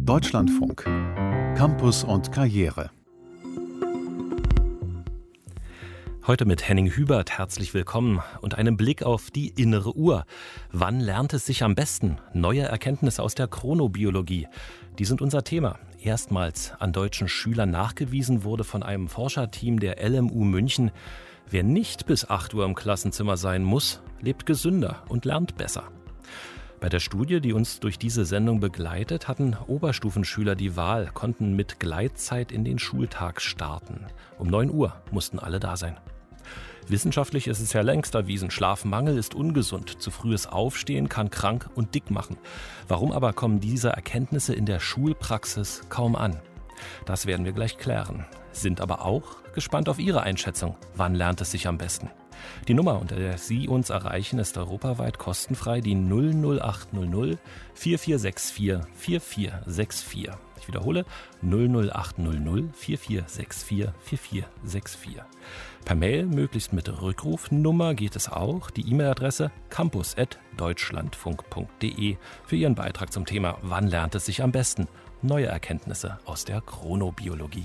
Deutschlandfunk. Campus und Karriere. Heute mit Henning Hubert, herzlich willkommen und einem Blick auf die innere Uhr. Wann lernt es sich am besten? Neue Erkenntnisse aus der Chronobiologie. Die sind unser Thema. Erstmals an deutschen Schülern nachgewiesen wurde von einem Forscherteam der LMU München: Wer nicht bis 8 Uhr im Klassenzimmer sein muss, lebt gesünder und lernt besser. Bei der Studie, die uns durch diese Sendung begleitet, hatten Oberstufenschüler die Wahl, konnten mit Gleitzeit in den Schultag starten. Um 9 Uhr mussten alle da sein. Wissenschaftlich ist es ja längst erwiesen, Schlafmangel ist ungesund. Zu frühes Aufstehen kann krank und dick machen. Warum aber kommen diese Erkenntnisse in der Schulpraxis kaum an? Das werden wir gleich klären. Sind aber auch gespannt auf Ihre Einschätzung. Wann lernt es sich am besten? Die Nummer, unter der Sie uns erreichen, ist europaweit kostenfrei, die 00800 4464 4464. Ich wiederhole, 00800 4464 4464. Per Mail, möglichst mit Rückrufnummer, geht es auch. Die E-Mail-Adresse campus@deutschlandfunk.de für Ihren Beitrag zum Thema Wann lernt es sich am besten? Neue Erkenntnisse aus der Chronobiologie.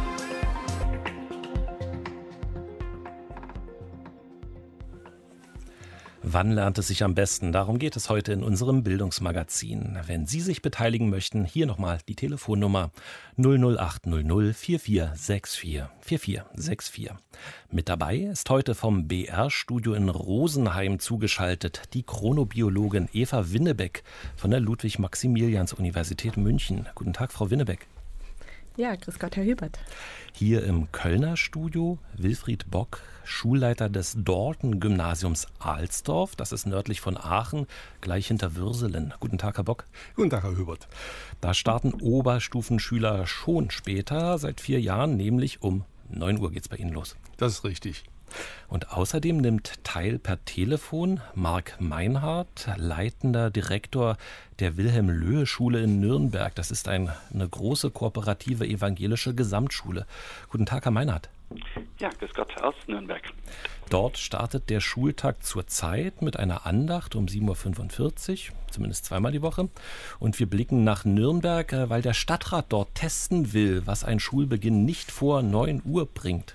Wann lernt es sich am besten? Darum geht es heute in unserem Bildungsmagazin. Wenn Sie sich beteiligen möchten, hier nochmal die Telefonnummer 00800 4464 4464. Mit dabei ist heute vom BR-Studio in Rosenheim zugeschaltet die Chronobiologin Eva Winnebeck von der Ludwig-Maximilians-Universität München. Guten Tag, Frau Winnebeck. Ja, grüß Gott, Herr Hubert. Hier im Kölner Studio Wilfried Bock, Schulleiter des Dorten-Gymnasiums Alsdorf. Das ist nördlich von Aachen, gleich hinter Würselen. Guten Tag, Herr Bock. Guten Tag, Herr Hubert. Da starten Oberstufenschüler schon später, seit 4 Jahren, nämlich um 9 Uhr geht es bei Ihnen los. Das ist richtig. Und außerdem nimmt teil per Telefon Marc Meinhardt, leitender Direktor der Wilhelm-Löhe-Schule in Nürnberg. Das ist eine große kooperative evangelische Gesamtschule. Guten Tag, Herr Meinhardt. Ja, grüß Gott aus Nürnberg. Dort startet der Schultag zurzeit mit einer Andacht um 7.45 Uhr, zumindest zweimal die Woche. Und wir blicken nach Nürnberg, weil der Stadtrat dort testen will, was ein Schulbeginn nicht vor 9 Uhr bringt.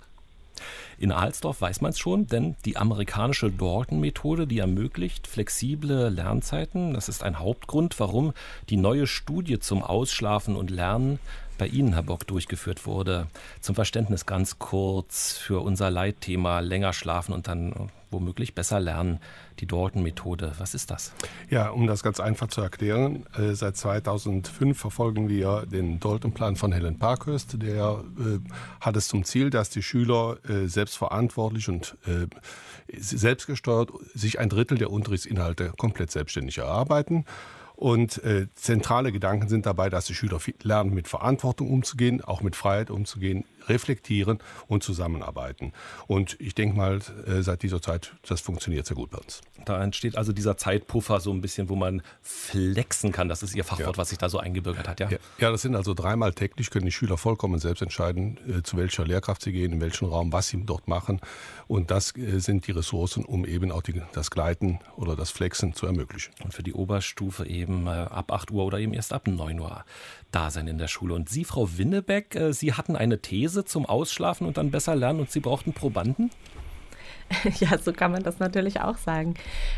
In Alsdorf weiß man es schon, denn die amerikanische Dorten-Methode, die ermöglicht flexible Lernzeiten, das ist ein Hauptgrund, warum die neue Studie zum Ausschlafen und Lernen bei Ihnen, Herr Bock, durchgeführt wurde. Zum Verständnis ganz kurz für unser Leitthema: länger schlafen und dann womöglich besser lernen. Die Dorten-Methode, was ist das? Ja, um das ganz einfach zu erklären, seit 2005 verfolgen wir den Dalton-Plan von Helen Parkhurst. Der hat es zum Ziel, dass die Schüler selbstverantwortlich und selbstgesteuert sich 1/3 der Unterrichtsinhalte komplett selbstständig erarbeiten. Und zentrale Gedanken sind dabei, dass die Schüler lernen, mit Verantwortung umzugehen, auch mit Freiheit umzugehen, reflektieren und zusammenarbeiten. Und ich denke mal, seit dieser Zeit, das funktioniert sehr gut bei uns. Da entsteht also dieser Zeitpuffer so ein bisschen, wo man flexen kann. Das ist Ihr Fachwort, was sich da so eingebürgert hat, ja? Ja, das sind also 3-mal täglich, können die Schüler vollkommen selbst entscheiden, zu welcher Lehrkraft sie gehen, in welchen Raum, was sie dort machen. Und das sind die Ressourcen, um eben auch das Gleiten oder das Flexen zu ermöglichen. Und für die Oberstufe eben ab 8 Uhr oder eben erst ab 9 Uhr da sein in der Schule. Und Sie, Frau Winnebeck, Sie hatten eine These zum Ausschlafen und dann besser lernen und Sie brauchten Probanden? Ja, so kann man das natürlich auch sagen.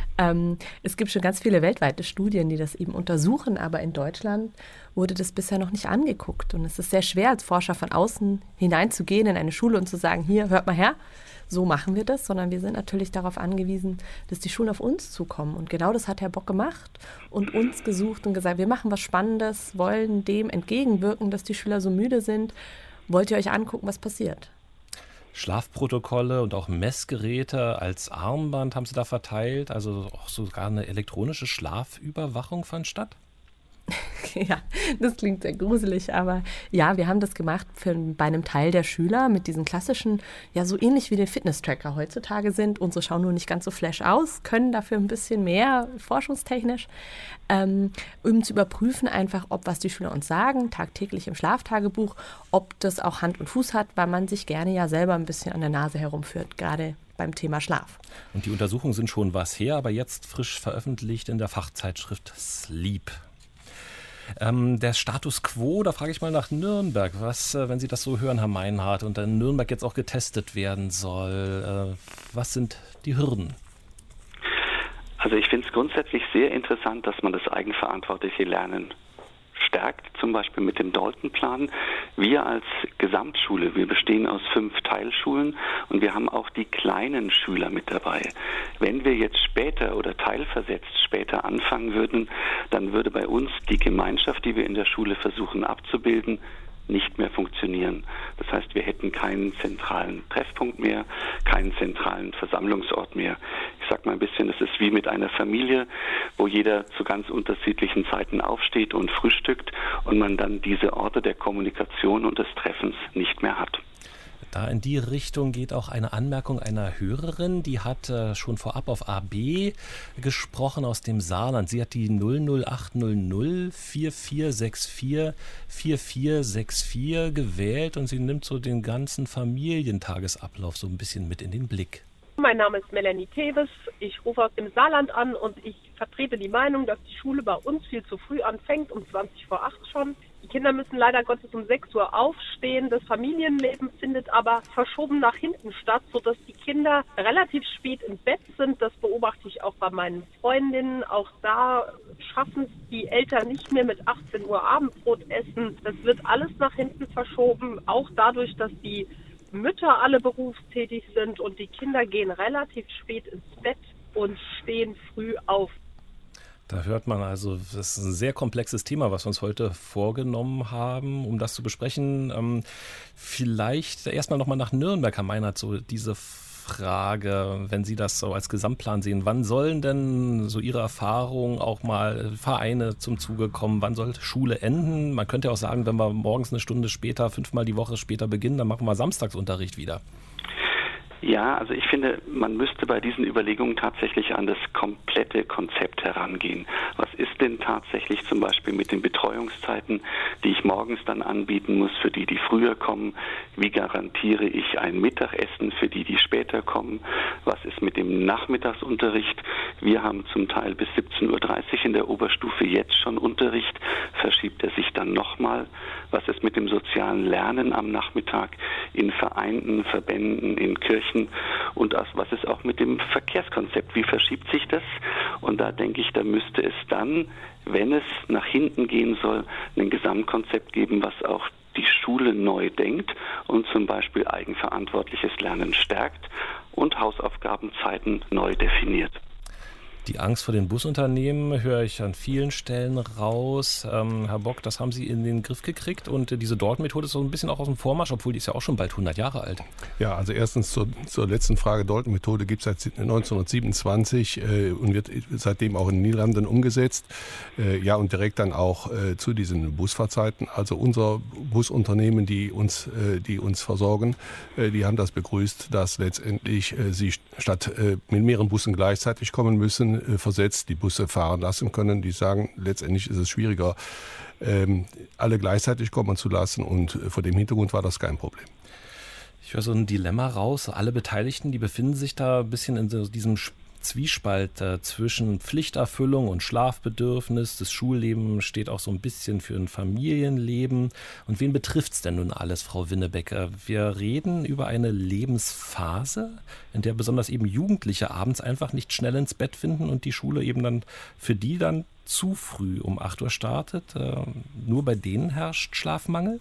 Es gibt schon ganz viele weltweite Studien, die das eben untersuchen, aber in Deutschland wurde das bisher noch nicht angeguckt. Und es ist sehr schwer, als Forscher von außen hineinzugehen in eine Schule und zu sagen, hier, hört mal her, so machen wir das, sondern wir sind natürlich darauf angewiesen, dass die Schulen auf uns zukommen. Und genau das hat Herr Bock gemacht und uns gesucht und gesagt, wir machen was Spannendes, wollen dem entgegenwirken, dass die Schüler so müde sind. Wollt ihr euch angucken, was passiert? Schlafprotokolle und auch Messgeräte als Armband haben Sie da verteilt, also auch sogar eine elektronische Schlafüberwachung fand statt? Ja, das klingt sehr gruselig, aber ja, wir haben das gemacht bei einem Teil der Schüler mit diesen klassischen, ja so ähnlich wie die Fitness-Tracker heutzutage sind. Unsere schauen nur nicht ganz so flash aus, können dafür ein bisschen mehr forschungstechnisch, um zu überprüfen einfach, ob was die Schüler uns sagen, tagtäglich im Schlaftagebuch, ob das auch Hand und Fuß hat, weil man sich gerne ja selber ein bisschen an der Nase herumführt, gerade beim Thema Schlaf. Und die Untersuchungen sind schon was her, aber jetzt frisch veröffentlicht in der Fachzeitschrift Sleep. Der Status quo, da frage ich mal nach Nürnberg. Was, wenn Sie das so hören, Herr Meinhardt, und in Nürnberg jetzt auch getestet werden soll, was sind die Hürden? Also ich finde es grundsätzlich sehr interessant, dass man das eigenverantwortliche Lernen stärkt, zum Beispiel mit dem Dalton-Plan. Wir als Gesamtschule, wir bestehen aus 5 Teilschulen und wir haben auch die kleinen Schüler mit dabei. Wenn wir jetzt später oder teilversetzt später anfangen würden, dann würde bei uns die Gemeinschaft, die wir in der Schule versuchen abzubilden, nicht mehr funktionieren. Das heißt, wir hätten keinen zentralen Treffpunkt mehr, keinen zentralen Versammlungsort mehr. Ich sage mal ein bisschen, es ist wie mit einer Familie, wo jeder zu ganz unterschiedlichen Zeiten aufsteht und frühstückt und man dann diese Orte der Kommunikation und des Treffens nicht mehr hat. Da in die Richtung geht auch eine Anmerkung einer Hörerin, die hat schon vorab auf AB gesprochen aus dem Saarland. Sie hat die 00800 4464 4464 gewählt und sie nimmt so den ganzen Familientagesablauf so ein bisschen mit in den Blick. Mein Name ist Melanie Teves, ich rufe aus dem Saarland an und ich vertrete die Meinung, dass die Schule bei uns viel zu früh anfängt, um 7:20 schon. Die Kinder müssen leider Gottes um 6 Uhr aufstehen. Das Familienleben findet aber verschoben nach hinten statt, sodass die Kinder relativ spät im Bett sind. Das beobachte ich auch bei meinen Freundinnen. Auch da schaffen es die Eltern nicht mehr mit 18 Uhr Abendbrot essen. Das wird alles nach hinten verschoben, auch dadurch, dass die Mütter alle berufstätig sind und die Kinder gehen relativ spät ins Bett und stehen früh auf. Da hört man also, das ist ein sehr komplexes Thema, was wir uns heute vorgenommen haben, um das zu besprechen. Vielleicht erstmal nochmal nach Nürnberg, Herr Meinhardt, so diese Frage, wenn Sie das so als Gesamtplan sehen, wann sollen denn so Ihre Erfahrungen auch mal Vereine zum Zuge kommen? Wann soll Schule enden? Man könnte ja auch sagen, wenn wir morgens eine Stunde später, 5-mal die Woche später beginnen, dann machen wir Samstagsunterricht wieder. Ja, also ich finde, man müsste bei diesen Überlegungen tatsächlich an das komplette Konzept herangehen. Was ist denn tatsächlich zum Beispiel mit den Betreuungszeiten, die ich morgens dann anbieten muss für die früher kommen? Wie garantiere ich ein Mittagessen für die später kommen? Was ist mit dem Nachmittagsunterricht? Wir haben zum Teil bis 17:30 Uhr in der Oberstufe jetzt schon Unterricht. Verschiebt er sich dann nochmal? Was ist mit dem sozialen Lernen am Nachmittag in Vereinen, Verbänden, in Kirchen? Und was ist auch mit dem Verkehrskonzept? Wie verschiebt sich das? Und da denke ich, da müsste es dann, wenn es nach hinten gehen soll, ein Gesamtkonzept geben, was auch die Schule neu denkt und zum Beispiel eigenverantwortliches Lernen stärkt und Hausaufgabenzeiten neu definiert. Die Angst vor den Busunternehmen höre ich an vielen Stellen raus. Herr Bock, das haben Sie in den Griff gekriegt und diese Dalton-Methode ist so ein bisschen auch aus dem Vormarsch, obwohl die ist ja auch schon bald 100 Jahre alt. Ja, also erstens zur letzten Frage. Dalton-Methode gibt es seit 1927 und wird seitdem auch in den Niederlanden umgesetzt. Ja, und direkt dann auch zu diesen Busfahrzeiten. Also unser Busunternehmen, die uns versorgen, die haben das begrüßt, dass letztendlich sie statt mit mehreren Bussen gleichzeitig kommen müssen, versetzt die Busse fahren lassen können. Die sagen, letztendlich ist es schwieriger, alle gleichzeitig kommen zu lassen und vor dem Hintergrund war das kein Problem. Ich höre so ein Dilemma raus. Alle Beteiligten, die befinden sich da ein bisschen in diesem Zwiespalt zwischen Pflichterfüllung und Schlafbedürfnis. Das Schulleben steht auch so ein bisschen für ein Familienleben. Und wen betrifft es denn nun alles, Frau Winnebeck? Wir reden über eine Lebensphase, in der besonders eben Jugendliche abends einfach nicht schnell ins Bett finden und die Schule eben dann für die dann zu früh um 8 Uhr startet. Nur bei denen herrscht Schlafmangel?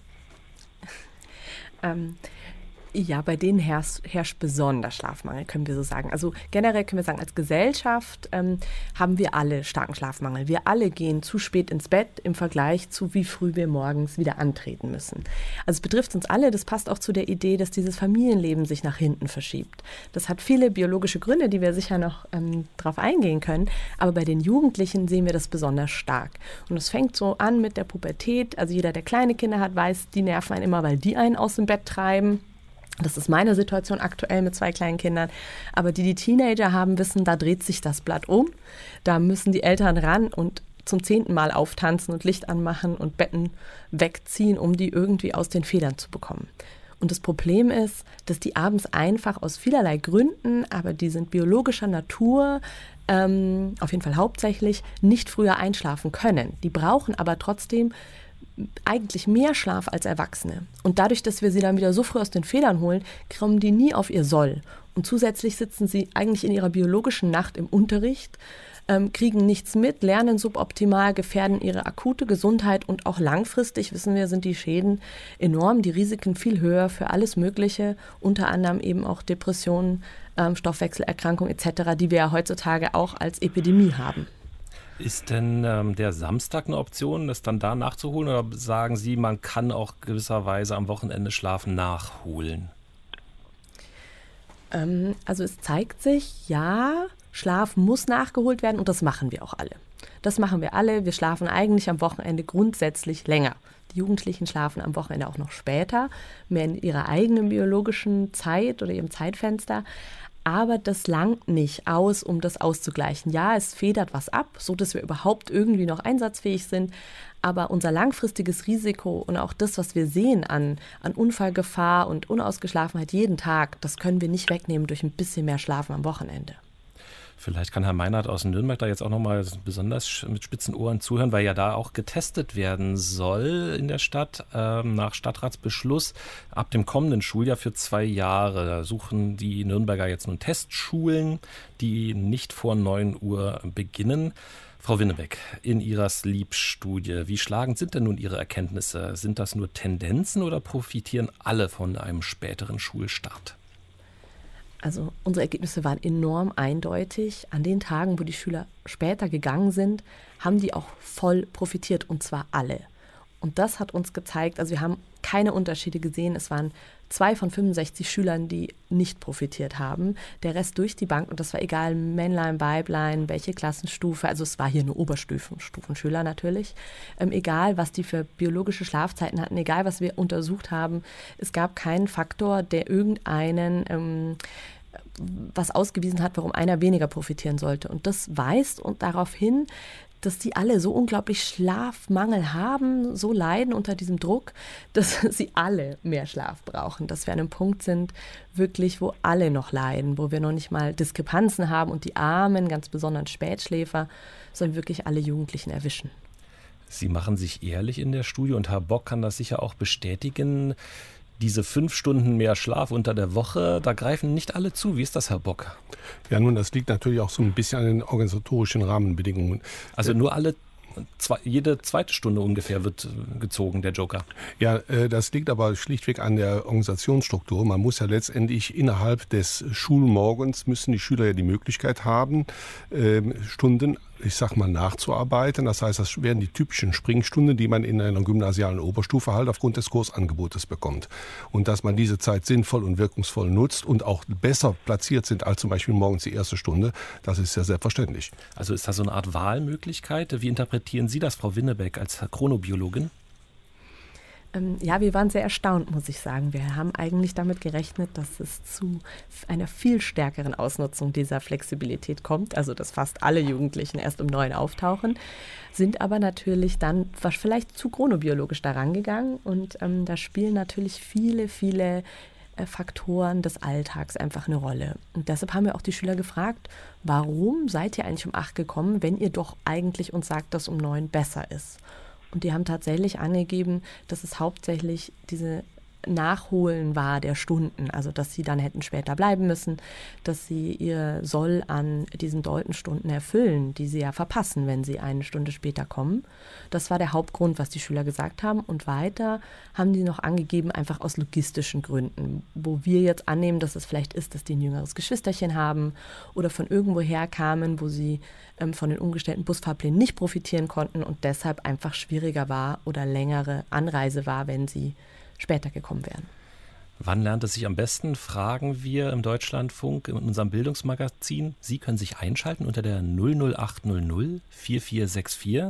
Ja, bei denen herrscht besonders Schlafmangel, können wir so sagen. Also generell können wir sagen, als Gesellschaft haben wir alle starken Schlafmangel. Wir alle gehen zu spät ins Bett im Vergleich zu wie früh wir morgens wieder antreten müssen. Also es betrifft uns alle, das passt auch zu der Idee, dass dieses Familienleben sich nach hinten verschiebt. Das hat viele biologische Gründe, die wir sicher noch drauf eingehen können. Aber bei den Jugendlichen sehen wir das besonders stark. Und es fängt so an mit der Pubertät. Also jeder, der kleine Kinder hat, weiß, die nerven einen immer, weil die einen aus dem Bett treiben. Das ist meine Situation aktuell mit 2 kleinen Kindern. Aber die Teenager haben, wissen, da dreht sich das Blatt um. Da müssen die Eltern ran und zum 10. Mal auftanzen und Licht anmachen und Betten wegziehen, um die irgendwie aus den Federn zu bekommen. Und das Problem ist, dass die abends einfach aus vielerlei Gründen, aber die sind biologischer Natur, auf jeden Fall hauptsächlich, nicht früher einschlafen können. Die brauchen aber trotzdem eigentlich mehr Schlaf als Erwachsene. Und dadurch, dass wir sie dann wieder so früh aus den Federn holen, kommen die nie auf ihr Soll. Und zusätzlich sitzen sie eigentlich in ihrer biologischen Nacht im Unterricht, kriegen nichts mit, lernen suboptimal, gefährden ihre akute Gesundheit und auch langfristig, wissen wir, sind die Schäden enorm, die Risiken viel höher für alles Mögliche, unter anderem eben auch Depressionen, Stoffwechselerkrankungen etc., die wir ja heutzutage auch als Epidemie haben. Ist denn der Samstag eine Option, das dann da nachzuholen? Oder sagen Sie, man kann auch gewisserweise am Wochenende Schlafen nachholen? Also es zeigt sich, ja, Schlaf muss nachgeholt werden und das machen wir auch alle. Das machen wir alle. Wir schlafen eigentlich am Wochenende grundsätzlich länger. Die Jugendlichen schlafen am Wochenende auch noch später, mehr in ihrer eigenen biologischen Zeit oder ihrem Zeitfenster. Aber das langt nicht aus, um das auszugleichen. Ja, es federt was ab, so dass wir überhaupt irgendwie noch einsatzfähig sind. Aber unser langfristiges Risiko und auch das, was wir sehen an Unfallgefahr und Unausgeschlafenheit jeden Tag, das können wir nicht wegnehmen durch ein bisschen mehr Schlafen am Wochenende. Vielleicht kann Herr Meinert aus Nürnberg da jetzt auch nochmal besonders mit spitzen Ohren zuhören, weil ja da auch getestet werden soll in der Stadt nach Stadtratsbeschluss ab dem kommenden Schuljahr für 2 Jahre. Da suchen die Nürnberger jetzt nun Testschulen, die nicht vor 9 Uhr beginnen. Frau Winnebeck, in Ihrer Sleep-Studie, wie schlagend sind denn nun Ihre Erkenntnisse? Sind das nur Tendenzen oder profitieren alle von einem späteren Schulstart? Also unsere Ergebnisse waren enorm eindeutig. An den Tagen, wo die Schüler später gegangen sind, haben die auch voll profitiert, und zwar alle. Und das hat uns gezeigt, also wir haben keine Unterschiede gesehen. Es waren 2 von 65 Schülern, die nicht profitiert haben. Der Rest durch die Bank, und das war egal, Männlein, Weiblein, welche Klassenstufe, also es war hier nur Oberstufenschüler natürlich. Egal, was die für biologische Schlafzeiten hatten, egal, was wir untersucht haben, es gab keinen Faktor, der irgendeinen was ausgewiesen hat, warum einer weniger profitieren sollte. Und das weist und darauf hin, dass die alle so unglaublich Schlafmangel haben, so leiden unter diesem Druck, dass sie alle mehr Schlaf brauchen. Dass wir an einem Punkt sind, wirklich, wo alle noch leiden, wo wir noch nicht mal Diskrepanzen haben und die armen, ganz besonders Spätschläfer, sondern wirklich alle Jugendlichen erwischen. Sie machen sich ehrlich in der Studie und Herr Bock kann das sicher auch bestätigen. Diese 5 Stunden mehr Schlaf unter der Woche, da greifen nicht alle zu. Wie ist das, Herr Bock? Ja, nun, das liegt natürlich auch so ein bisschen an den organisatorischen Rahmenbedingungen. Also nur jede zweite Stunde ungefähr wird gezogen, der Joker. Ja, das liegt aber schlichtweg an der Organisationsstruktur. Man muss ja letztendlich innerhalb des Schulmorgens, müssen die Schüler ja die Möglichkeit haben, Stunden, ich sag mal, nachzuarbeiten. Das heißt, das wären die typischen Springstunden, die man in einer gymnasialen Oberstufe halt aufgrund des Kursangebotes bekommt. Und dass man diese Zeit sinnvoll und wirkungsvoll nutzt und auch besser platziert sind als zum Beispiel morgens die erste Stunde, das ist ja selbstverständlich. Also ist das so eine Art Wahlmöglichkeit? Wie interpretieren Sie das, Frau Winnebeck, als Chronobiologin? Ja, wir waren sehr erstaunt, muss ich sagen. Wir haben eigentlich damit gerechnet, dass es zu einer viel stärkeren Ausnutzung dieser Flexibilität kommt, also dass fast alle Jugendlichen erst um 9 auftauchen, sind aber natürlich dann vielleicht zu chronobiologisch daran gegangen und da spielen natürlich viele Faktoren des Alltags einfach eine Rolle. Und deshalb haben wir auch die Schüler gefragt, warum seid ihr eigentlich um 8 gekommen, wenn ihr doch eigentlich uns sagt, dass um 9 besser ist? Und die haben tatsächlich angegeben, dass es hauptsächlich diese Nachholen war der Stunden, also dass sie dann hätten später bleiben müssen, dass sie ihr Soll an diesen Deutenstunden erfüllen, die sie ja verpassen, wenn sie 1 Stunde später kommen. Das war der Hauptgrund, was die Schüler gesagt haben. Und weiter haben die noch angegeben, einfach aus logistischen Gründen, wo wir jetzt annehmen, dass es vielleicht ist, dass die ein jüngeres Geschwisterchen haben oder von irgendwoher kamen, wo sie von den umgestellten Busfahrplänen nicht profitieren konnten und deshalb einfach schwieriger war oder längere Anreise war, wenn sie später gekommen wären. Wann lernt es sich am besten, fragen wir im Deutschlandfunk in unserem Bildungsmagazin. Sie können sich einschalten unter der 00800 4464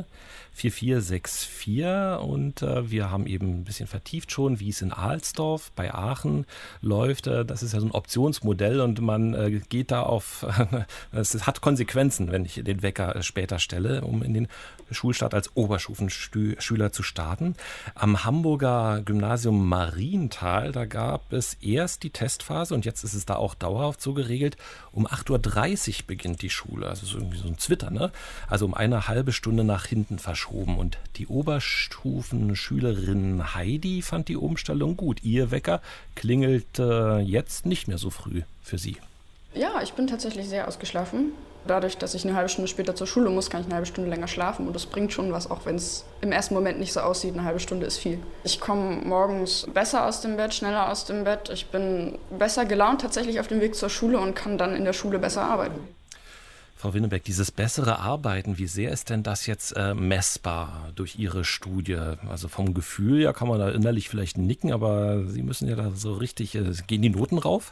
4464 und wir haben eben ein bisschen vertieft schon, wie es in Alsdorf bei Aachen läuft. Das ist ja so ein Optionsmodell und man geht da es hat Konsequenzen, wenn ich den Wecker später stelle, um in den Schulstart als Oberstufenschüler zu starten. Am Hamburger Gymnasium Marienthal, da gab gab es erst die Testphase und jetzt ist es da auch dauerhaft so geregelt. Um 8:30 Uhr beginnt die Schule, also so irgendwie so ein Zwitter, ne? Also um eine halbe Stunde nach hinten verschoben. Und die Oberstufenschülerin Heidi fand die Umstellung gut. Ihr Wecker klingelt jetzt nicht mehr so früh für sie. Ja, ich bin tatsächlich sehr ausgeschlafen. Dadurch, dass ich eine halbe Stunde später zur Schule muss, kann ich eine halbe Stunde länger schlafen. Und das bringt schon was, auch wenn es im ersten Moment nicht so aussieht. Eine halbe Stunde ist viel. Ich komme morgens besser aus dem Bett, schneller aus dem Bett. Ich bin besser gelaunt tatsächlich auf dem Weg zur Schule und kann dann in der Schule besser arbeiten. Frau Winnebeck, dieses bessere Arbeiten, wie sehr ist denn das jetzt messbar durch Ihre Studie? Also vom Gefühl her kann man da innerlich vielleicht nicken, aber Sie müssen ja da so richtig, gehen die Noten rauf?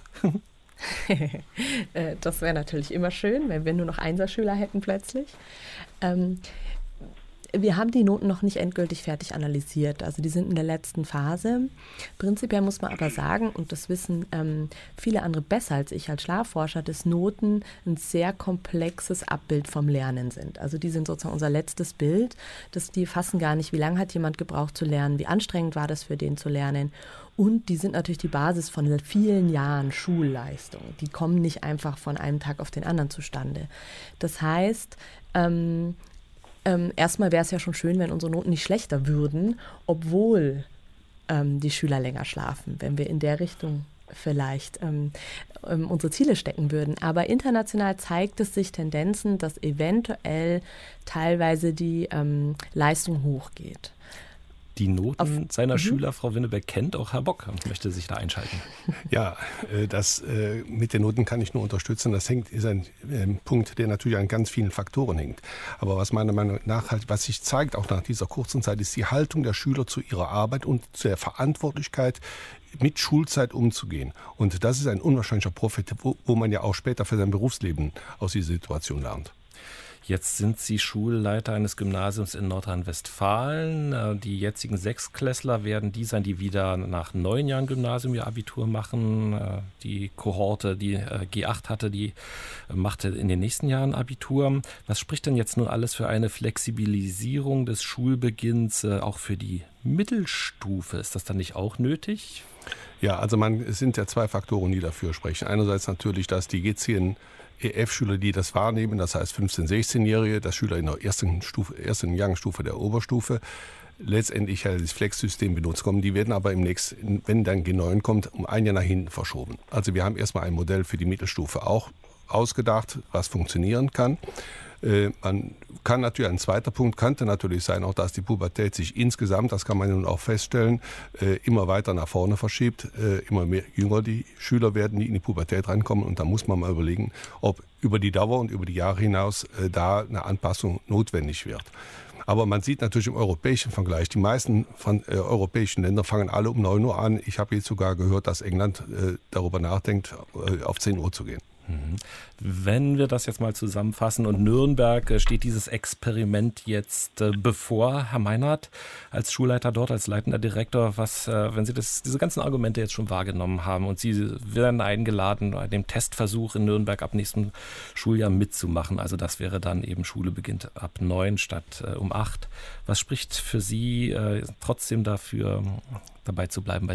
Das wäre natürlich immer schön, wenn wir nur noch Einserschüler hätten plötzlich. Wir haben die Noten noch nicht endgültig fertig analysiert, also die sind in der letzten Phase. Prinzipiell muss man aber sagen, und das wissen viele andere besser als ich als Schlafforscher, dass Noten ein sehr komplexes Abbild vom Lernen sind. Also die sind sozusagen unser letztes Bild, die fassen gar nicht, wie lange hat jemand gebraucht zu lernen, wie anstrengend war das für den zu lernen. Und die sind natürlich die Basis von vielen Jahren Schulleistung. Die kommen nicht einfach von einem Tag auf den anderen zustande. Das heißt, erstmal wäre es ja schon schön, wenn unsere Noten nicht schlechter würden, obwohl die Schüler länger schlafen, wenn wir in der Richtung vielleicht unsere Ziele stecken würden. Aber international zeigt es sich Tendenzen, dass eventuell teilweise die Leistung hochgeht. Die Noten seiner Schüler, Frau Winnebeck, kennt auch Herr Bock und möchte sich da einschalten. Ja, das mit den Noten kann ich nur unterstützen. Das ist ein Punkt, der natürlich an ganz vielen Faktoren hängt. Aber was meiner Meinung nach was sich zeigt, auch nach dieser kurzen Zeit, ist die Haltung der Schüler zu ihrer Arbeit und zu der Verantwortlichkeit, mit Schulzeit umzugehen. Und das ist ein unwahrscheinlicher Profit, wo man ja auch später für sein Berufsleben aus dieser Situation lernt. Jetzt sind Sie Schulleiter eines Gymnasiums in Nordrhein-Westfalen. Die jetzigen Sechstklässler werden die sein, die wieder nach 9 Jahren Gymnasium ihr Abitur machen. Die Kohorte, die G8 hatte, die machte in den nächsten Jahren Abitur. Was spricht denn jetzt nun alles für eine Flexibilisierung des Schulbeginns, auch für die Mittelstufe? Ist das dann nicht auch nötig? Ja, also es sind ja 2 Faktoren, die dafür sprechen. Einerseits natürlich, dass die G10 EF-Schüler, die das wahrnehmen, das heißt 15-, 16-Jährige, das Schüler in der ersten Jahrgangsstufe der Oberstufe, letztendlich das Flex-System benutzt kommen. Die werden aber wenn dann G9 kommt, um 1 Jahr nach hinten verschoben. Also wir haben erstmal ein Modell für die Mittelstufe auch ausgedacht, was funktionieren kann. Man kann natürlich, ein zweiter Punkt könnte natürlich sein, auch dass die Pubertät sich insgesamt, das kann man nun auch feststellen, immer weiter nach vorne verschiebt. Immer mehr jünger die Schüler werden, die in die Pubertät reinkommen. Und da muss man mal überlegen, ob über die Dauer und über die Jahre hinaus da eine Anpassung notwendig wird. Aber man sieht natürlich im europäischen Vergleich, die meisten europäischen Länder fangen alle um 9 Uhr an. Ich habe jetzt sogar gehört, dass England darüber nachdenkt, auf 10 Uhr zu gehen. Wenn wir das jetzt mal zusammenfassen und Nürnberg steht dieses Experiment jetzt bevor, Herr Meinhardt, als Schulleiter dort, als leitender Direktor, wenn Sie diese ganzen Argumente jetzt schon wahrgenommen haben und Sie werden eingeladen, bei dem Testversuch in Nürnberg ab nächstem Schuljahr mitzumachen, also das wäre dann eben Schule beginnt ab 9 statt um 8. Was spricht für Sie trotzdem dafür, dabei zu bleiben bei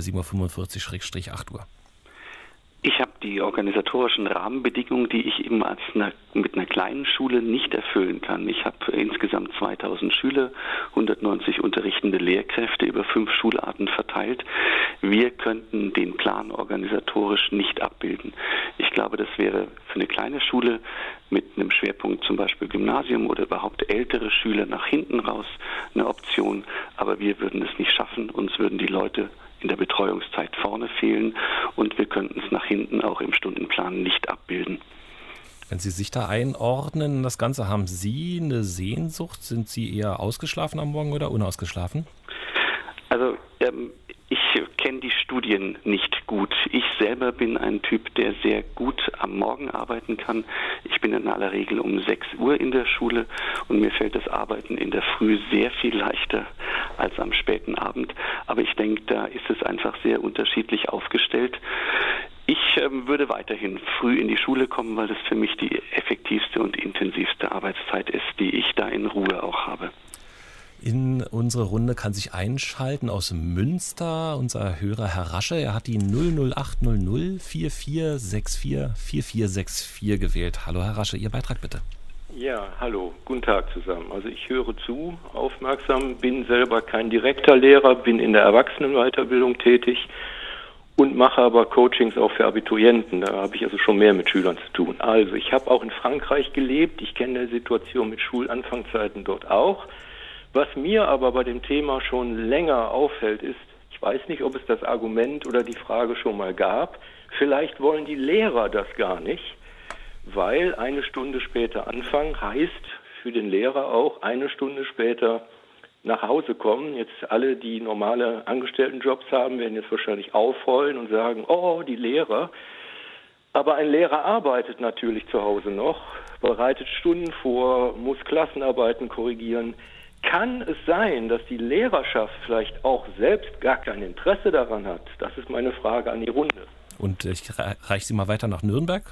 7:45 Uhr, 8 Uhr? Ich habe die organisatorischen Rahmenbedingungen, die ich eben mit einer kleinen Schule nicht erfüllen kann. Ich habe insgesamt 2000 Schüler, 190 unterrichtende Lehrkräfte über 5 Schularten verteilt. Wir könnten den Plan organisatorisch nicht abbilden. Ich glaube, das wäre für eine kleine Schule mit einem Schwerpunkt zum Beispiel Gymnasium oder überhaupt ältere Schüler nach hinten raus eine Option. Aber wir würden es nicht schaffen. Uns würden die Leute in der Betreuungszeit vorne fehlen und wir könnten es nach hinten auch im Stundenplan nicht abbilden. Wenn Sie sich da einordnen in das Ganze, haben Sie eine Sehnsucht? Sind Sie eher ausgeschlafen am Morgen oder unausgeschlafen? Also ich kenne die Studien nicht gut. Ich selber bin ein Typ, der sehr gut am Morgen arbeiten kann. Ich bin in aller Regel um 6 Uhr in der Schule und mir fällt das Arbeiten in der Früh sehr viel leichter als am späten Abend. Aber ich denke, da ist es einfach sehr unterschiedlich aufgestellt. Ich würde weiterhin früh in die Schule kommen, weil das für mich die effektivste und intensivste Arbeitszeit ist, die ich da in Ruhe auch habe. In unsere Runde kann sich einschalten aus Münster unser Hörer Herr Rasche. Er hat die 00800 4464 4464 gewählt. Hallo Herr Rasche, Ihr Beitrag bitte. Ja, hallo, guten Tag zusammen. Also ich höre zu, aufmerksam, bin selber kein direkter Lehrer, bin in der Erwachsenenweiterbildung tätig und mache aber Coachings auch für Abiturienten. Da habe ich also schon mehr mit Schülern zu tun. Also ich habe auch in Frankreich gelebt, ich kenne die Situation mit Schulanfangszeiten dort auch. Was mir aber bei dem Thema schon länger auffällt, ist, ich weiß nicht, ob es das Argument oder die Frage schon mal gab, vielleicht wollen die Lehrer das gar nicht, weil eine Stunde später anfangen heißt für den Lehrer auch eine Stunde später nach Hause kommen. Jetzt alle, die normale Angestelltenjobs haben, werden jetzt wahrscheinlich aufheulen und sagen, oh, die Lehrer. Aber ein Lehrer arbeitet natürlich zu Hause noch, bereitet Stunden vor, muss Klassenarbeiten korrigieren. Kann es sein, dass die Lehrerschaft vielleicht auch selbst gar kein Interesse daran hat? Das ist meine Frage an die Runde. Und ich reiche sie mal weiter nach Nürnberg.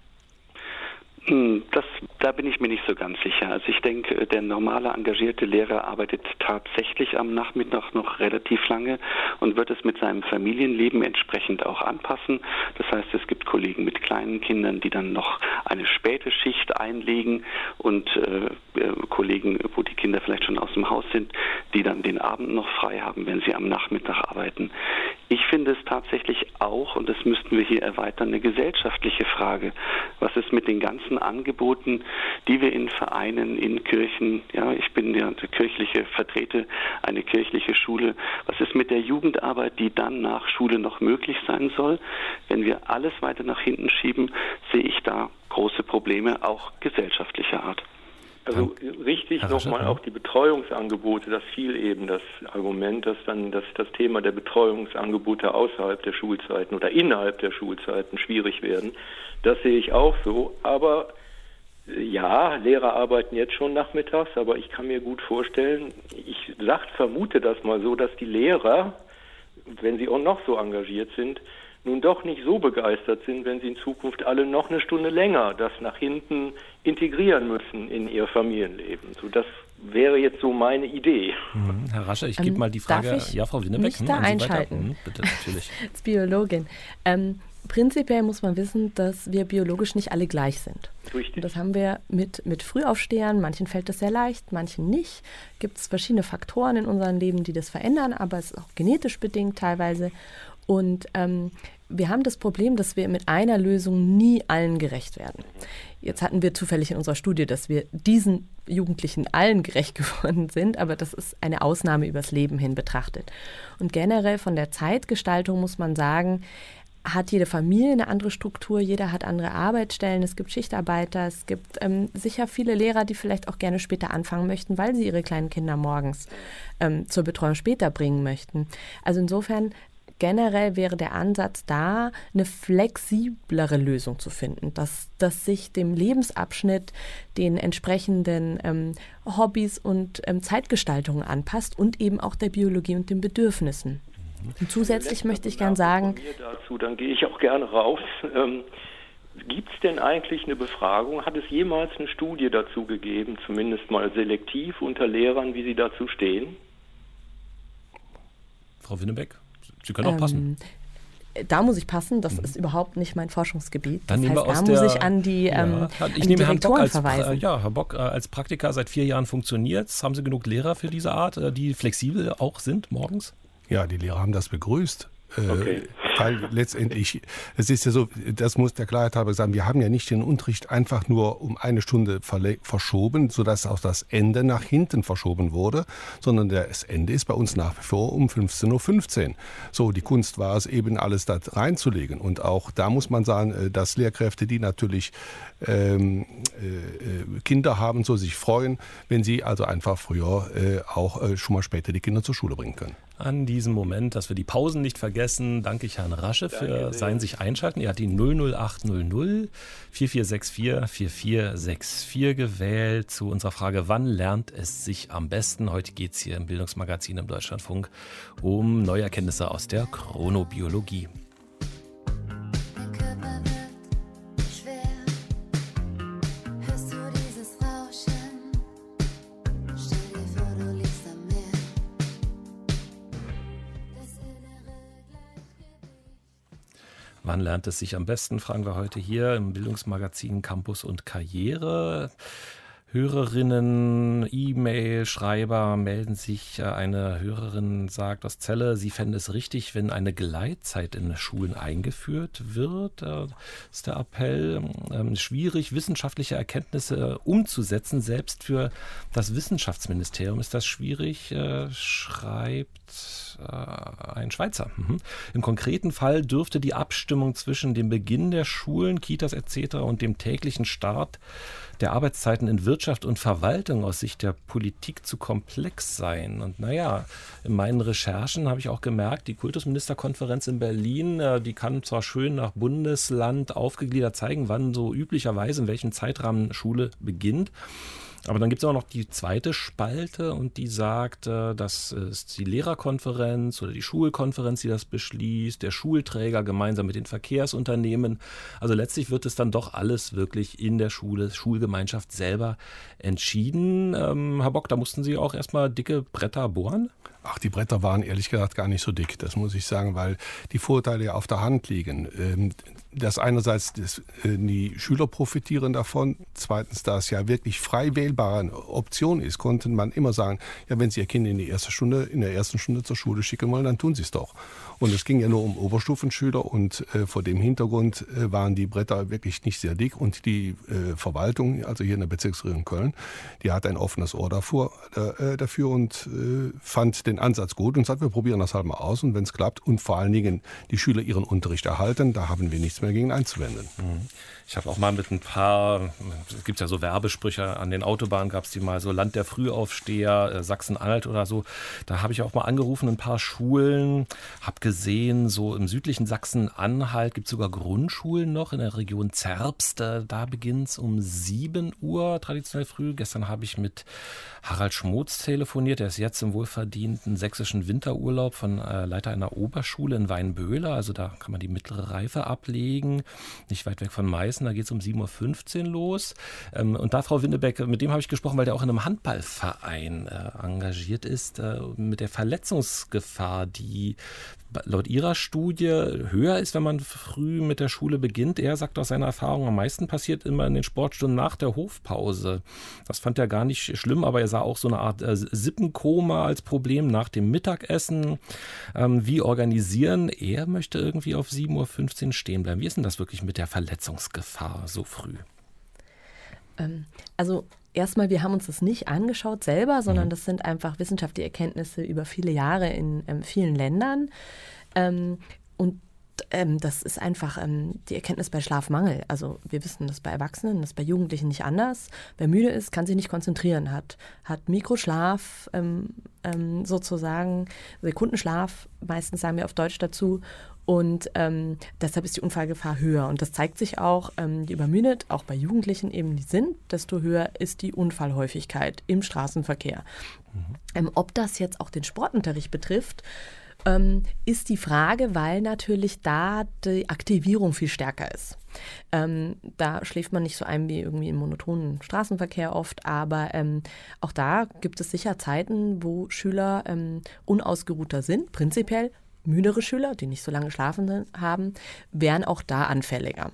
Da bin ich mir nicht so ganz sicher. Also ich denke, der normale engagierte Lehrer arbeitet tatsächlich am Nachmittag noch relativ lange und wird es mit seinem Familienleben entsprechend auch anpassen. Das heißt, es gibt Kollegen mit kleinen Kindern, die dann noch eine späte Schicht einlegen und Kollegen, wo die Kinder vielleicht schon aus dem Haus sind, die dann den Abend noch frei haben, wenn sie am Nachmittag arbeiten. Ich finde es tatsächlich auch, und das müssten wir hier erweitern, eine gesellschaftliche Frage. Was ist mit den ganzen Angeboten, die wir in Vereinen, in Kirchen, ja, ich bin ja vertrete eine kirchliche Schule. Was ist mit der Jugendarbeit, die dann nach Schule noch möglich sein soll? Wenn wir alles weiter nach hinten schieben, sehe ich da große Probleme, auch gesellschaftlicher Art. Also richtig nochmal auch die Betreuungsangebote, das fiel eben das Argument, dass dann das Thema der Betreuungsangebote außerhalb der Schulzeiten oder innerhalb der Schulzeiten schwierig werden. Das sehe ich auch so, aber ja, Lehrer arbeiten jetzt schon nachmittags, aber ich kann mir gut vorstellen, vermute das mal so, dass die Lehrer, wenn sie auch noch so engagiert sind, nun doch nicht so begeistert sind, wenn sie in Zukunft alle noch eine Stunde länger das nach hinten integrieren müssen in ihr Familienleben. So, das wäre jetzt so meine Idee. Herr Rasche, ich gebe mal die Frage, ja, Frau Winnebeck, mich da einschalten? Bitte, natürlich. Als Biologin. Prinzipiell muss man wissen, dass wir biologisch nicht alle gleich sind. Richtig. Und das haben wir mit Frühaufstehern. Manchen fällt das sehr leicht, manchen nicht. Gibt es verschiedene Faktoren in unserem Leben, die das verändern, aber es ist auch genetisch bedingt teilweise. Und wir haben das Problem, dass wir mit einer Lösung nie allen gerecht werden. Jetzt hatten wir zufällig in unserer Studie, dass wir diesen Jugendlichen allen gerecht geworden sind, aber das ist eine Ausnahme übers Leben hin betrachtet. Und generell von der Zeitgestaltung muss man sagen, hat jede Familie eine andere Struktur, jeder hat andere Arbeitsstellen, es gibt Schichtarbeiter, es gibt sicher viele Lehrer, die vielleicht auch gerne später anfangen möchten, weil sie ihre kleinen Kinder morgens zur Betreuung später bringen möchten. Also insofern generell wäre der Ansatz da, eine flexiblere Lösung zu finden, dass sich dem Lebensabschnitt den entsprechenden Hobbys und Zeitgestaltungen anpasst und eben auch der Biologie und den Bedürfnissen. Und zusätzlich möchte ich gern sagen, dazu, dann gehe ich auch gerne raus. Gibt es denn eigentlich eine Befragung? Hat es jemals eine Studie dazu gegeben, zumindest mal selektiv unter Lehrern, wie sie dazu stehen? Frau Winnebeck, Sie können auch passen. Da muss ich passen, das ist überhaupt nicht mein Forschungsgebiet. Das Dann heißt, muss ich an die Direktoren verweisen. Herr Bock, als Praktiker seit 4 Jahren funktioniert es. Haben Sie genug Lehrer für diese Art, die flexibel auch sind morgens? Ja, die Lehrer haben das begrüßt. Okay. Weil letztendlich, es ist ja so, das muss der Klarheit halber sagen, wir haben ja nicht den Unterricht einfach nur um eine Stunde verschoben, sodass auch das Ende nach hinten verschoben wurde, sondern das Ende ist bei uns nach wie vor um 15:15 Uhr. So, die Kunst war es eben, alles da reinzulegen. Und auch da muss man sagen, dass Lehrkräfte, die natürlich Kinder haben, so sich freuen, wenn sie also einfach früher auch schon mal später die Kinder zur Schule bringen können. An diesem Moment, dass wir die Pausen nicht vergessen, danke ich Herrn Rasche für sein sich einschalten. Er hat die 00800 4464 4464 gewählt zu unserer Frage, wann lernt es sich am besten? Heute geht es hier im Bildungsmagazin im Deutschlandfunk um neue Erkenntnisse aus der Chronobiologie. Hörst du dieses Rauschen? Stell dir vor, du liegst am Wann lernt es sich am besten, fragen wir heute hier im Bildungsmagazin Campus und Karriere. Hörerinnen, E-Mail-Schreiber melden sich. Eine Hörerin sagt aus Celle, sie fände es richtig, wenn eine Gleitzeit in Schulen eingeführt wird. Das ist der Appell. Schwierig, wissenschaftliche Erkenntnisse umzusetzen. Selbst für das Wissenschaftsministerium ist das schwierig, schreibt ein Schweizer. Im konkreten Fall dürfte die Abstimmung zwischen dem Beginn der Schulen, Kitas etc. und dem täglichen Start der Arbeitszeiten in Wirtschaft und Verwaltung aus Sicht der Politik zu komplex sein. Und in meinen Recherchen habe ich auch gemerkt, die Kultusministerkonferenz in Berlin, die kann zwar schön nach Bundesland aufgegliedert zeigen, wann so üblicherweise in welchem Zeitrahmen Schule beginnt. Aber dann gibt es auch noch die zweite Spalte und die sagt, das ist die Lehrerkonferenz oder die Schulkonferenz, die das beschließt, der Schulträger gemeinsam mit den Verkehrsunternehmen. Also letztlich wird es dann doch alles wirklich in der Schulgemeinschaft selber entschieden. Herr Bock, da mussten Sie auch erstmal dicke Bretter bohren? Ach, die Bretter waren ehrlich gesagt gar nicht so dick, das muss ich sagen, weil die Vorteile ja auf der Hand liegen. Dass einerseits die Schüler profitieren davon, zweitens, da es ja wirklich frei wählbare Option ist, konnte man immer sagen, ja, wenn Sie Ihr Kind in der ersten Stunde zur Schule schicken wollen, dann tun Sie es doch. Und es ging ja nur um Oberstufenschüler und vor dem Hintergrund waren die Bretter wirklich nicht sehr dick und die Verwaltung, also hier in der Bezirksregierung Köln, die hat ein offenes Ohr dafür und fand den Ansatz gut und sagt, wir probieren das halt mal aus und wenn es klappt und vor allen Dingen die Schüler ihren Unterricht erhalten, da haben wir nichts mehr gegen einzuwenden. Ich habe auch mal mit ein paar, es gibt ja so Werbesprüche, an den Autobahnen gab es die mal, so Land der Frühaufsteher, Sachsen-Anhalt oder so. Da habe ich auch mal angerufen, ein paar Schulen, habe gesehen, so im südlichen Sachsen-Anhalt gibt es sogar Grundschulen noch in der Region Zerbst. Da beginnt es um 7 Uhr, traditionell früh. Gestern habe ich mit Harald Schmotz telefoniert, der ist jetzt im wohlverdienten sächsischen Winterurlaub von Leiter einer Oberschule in Weinböhler. Also da kann man die mittlere Reife ablegen, nicht weit weg von Meißen. Da geht es um 7.15 Uhr los. Und da, Frau Windebeck, mit dem habe ich gesprochen, weil der auch in einem Handballverein engagiert ist, mit der Verletzungsgefahr, die laut ihrer Studie höher ist, wenn man früh mit der Schule beginnt. Er sagt aus seiner Erfahrung, am meisten passiert immer in den Sportstunden nach der Hofpause. Das fand er gar nicht schlimm, aber er sah auch so eine Art Sippenkoma als Problem nach dem Mittagessen. Wie organisieren? Er möchte irgendwie auf 7.15 Uhr stehen bleiben. Wie ist denn das wirklich mit der Verletzungsgefahr so früh? Also erstmal, wir haben uns das nicht angeschaut selber, sondern das sind einfach wissenschaftliche Erkenntnisse über viele Jahre in vielen Ländern. Das ist einfach die Erkenntnis bei Schlafmangel. Also wir wissen das bei Erwachsenen, das ist bei Jugendlichen nicht anders. Wer müde ist, kann sich nicht konzentrieren, hat Mikroschlaf sozusagen, Sekundenschlaf, meistens sagen wir auf Deutsch dazu. Und deshalb ist die Unfallgefahr höher. Und das zeigt sich auch, je übermüdet, auch bei Jugendlichen eben die sind, desto höher ist die Unfallhäufigkeit im Straßenverkehr. Ob das jetzt auch den Sportunterricht betrifft, ist die Frage, weil natürlich da die Aktivierung viel stärker ist. Da schläft man nicht so ein wie irgendwie im monotonen Straßenverkehr oft, aber auch da gibt es sicher Zeiten, wo Schüler unausgeruhter sind, prinzipiell. Müdere Schüler, die nicht so lange schlafen haben, wären auch da anfälliger.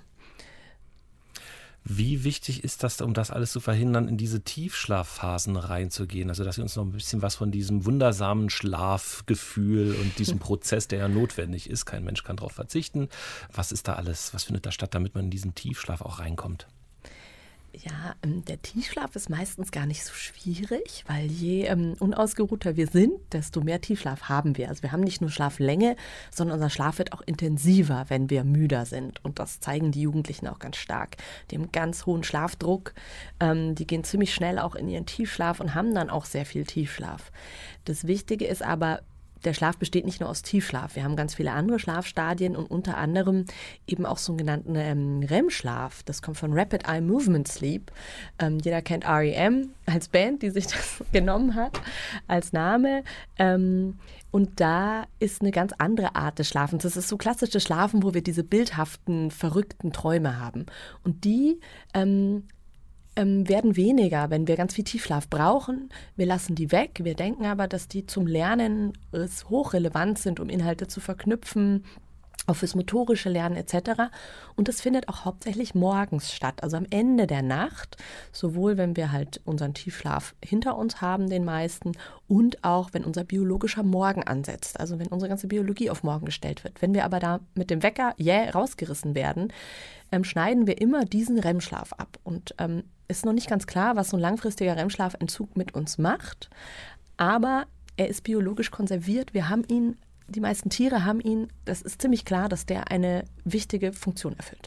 Wie wichtig ist das, um das alles zu verhindern, in diese Tiefschlafphasen reinzugehen? Also, dass wir uns noch ein bisschen was von diesem wundersamen Schlafgefühl und diesem Prozess, der ja notwendig ist, kein Mensch kann darauf verzichten. Was ist da alles, was findet da statt, damit man in diesen Tiefschlaf auch reinkommt? Ja, der Tiefschlaf ist meistens gar nicht so schwierig, weil je unausgeruhter wir sind, desto mehr Tiefschlaf haben wir. Also wir haben nicht nur Schlaflänge, sondern unser Schlaf wird auch intensiver, wenn wir müder sind. Und das zeigen die Jugendlichen auch ganz stark. Die haben ganz hohen Schlafdruck, die gehen ziemlich schnell auch in ihren Tiefschlaf und haben dann auch sehr viel Tiefschlaf. Das Wichtige ist aber, der Schlaf besteht nicht nur aus Tiefschlaf. Wir haben ganz viele andere Schlafstadien und unter anderem eben auch sogenannten REM-Schlaf. Das kommt von Rapid Eye Movement Sleep. Jeder kennt REM als Band, die sich das genommen hat als Name. Und da ist eine ganz andere Art des Schlafens. Das ist so klassisches Schlafen, wo wir diese bildhaften, verrückten Träume haben. Und die werden weniger, wenn wir ganz viel Tiefschlaf brauchen. Wir lassen die weg. Wir denken aber, dass die zum Lernen hochrelevant sind, um Inhalte zu verknüpfen, auch fürs motorische Lernen etc. Und das findet auch hauptsächlich morgens statt, also am Ende der Nacht, sowohl wenn wir halt unseren Tiefschlaf hinter uns haben, den meisten, und auch wenn unser biologischer Morgen ansetzt, also wenn unsere ganze Biologie auf morgen gestellt wird. Wenn wir aber da mit dem Wecker rausgerissen werden, schneiden wir immer diesen REM-Schlaf ab. Und ist noch nicht ganz klar, was so ein langfristiger REM-Schlafentzug mit uns macht, aber er ist biologisch konserviert. Wir haben ihn. Die meisten Tiere haben ihn, das ist ziemlich klar, dass der eine wichtige Funktion erfüllt.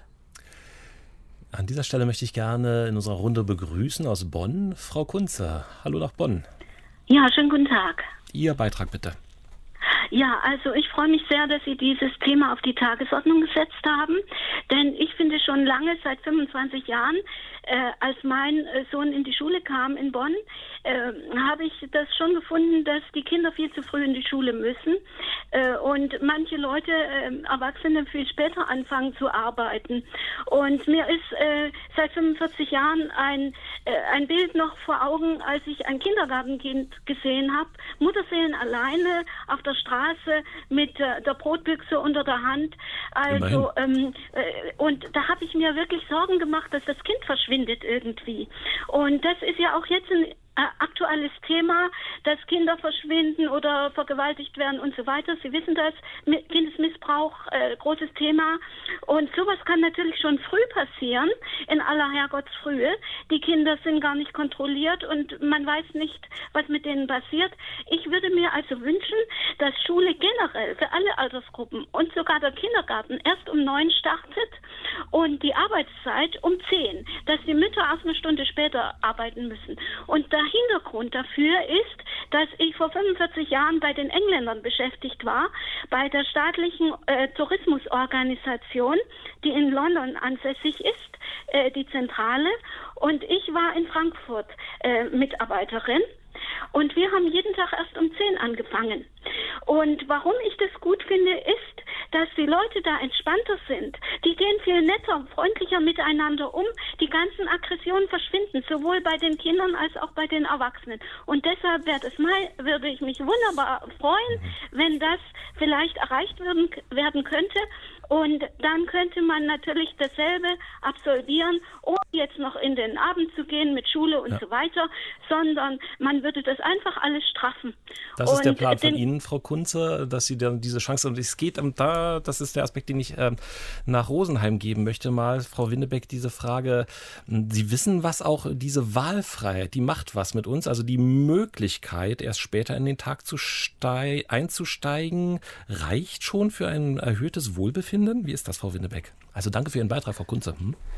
An dieser Stelle möchte ich gerne in unserer Runde begrüßen aus Bonn Frau Kunze. Hallo nach Bonn. Ja, schönen guten Tag. Ihr Beitrag bitte. Ja, also ich freue mich sehr, dass Sie dieses Thema auf die Tagesordnung gesetzt haben, denn ich finde schon lange, seit 25 Jahren, als mein Sohn in die Schule kam in Bonn, habe ich das schon gefunden, dass die Kinder viel zu früh in die Schule müssen und manche Leute, Erwachsene, viel später anfangen zu arbeiten. Und mir ist seit 45 Jahren ein Bild noch vor Augen, als ich ein Kindergartenkind gesehen habe, Mutterseelen alleine auf der Straße mit der Brotbüchse unter der Hand. Also und da habe ich mir wirklich Sorgen gemacht, dass das Kind verschwindet irgendwie. Und das ist ja auch jetzt ein aktuelles Thema, dass Kinder verschwinden oder vergewaltigt werden und so weiter. Sie wissen das, Kindesmissbrauch, großes Thema. Und sowas kann natürlich schon früh passieren, in aller Herrgottsfrühe. Die Kinder sind gar nicht kontrolliert und man weiß nicht, was mit denen passiert. Ich würde mir also wünschen, dass Schule generell für alle Altersgruppen und sogar der Kindergarten erst um 9 startet und die Arbeitszeit um 10, dass die Mütter erst eine Stunde später arbeiten müssen. Und der Hintergrund dafür ist, dass ich vor 45 Jahren bei den Engländern beschäftigt war, bei der staatlichen Tourismusorganisation, die in London ansässig ist, die Zentrale. Und ich war in Frankfurt Mitarbeiterin. Und wir haben jeden Tag erst um 10 angefangen. Und warum ich das gut finde, ist, dass die Leute da entspannter sind. Die gehen viel netter, freundlicher miteinander um. Die ganzen Aggressionen verschwinden, sowohl bei den Kindern als auch bei den Erwachsenen. Und deshalb würde ich mich wunderbar freuen, wenn das vielleicht erreicht werden könnte. Und dann könnte man natürlich dasselbe absolvieren, ohne jetzt noch in den Abend zu gehen mit Schule und so weiter, sondern man würde das einfach alles straffen. Das ist der Plan von Ihnen, Frau Kunze, dass Sie dann diese Chance, und es geht da, das ist der Aspekt, den ich nach Rosenheim geben möchte mal, Frau Winnebeck, diese Frage, Sie wissen, was auch diese Wahlfreiheit, die macht was mit uns, also die Möglichkeit, erst später in den Tag einzusteigen, reicht schon für ein erhöhtes Wohlbefinden? Wie ist das, Frau Winnebeck? Also danke für Ihren Beitrag, Frau Kunze.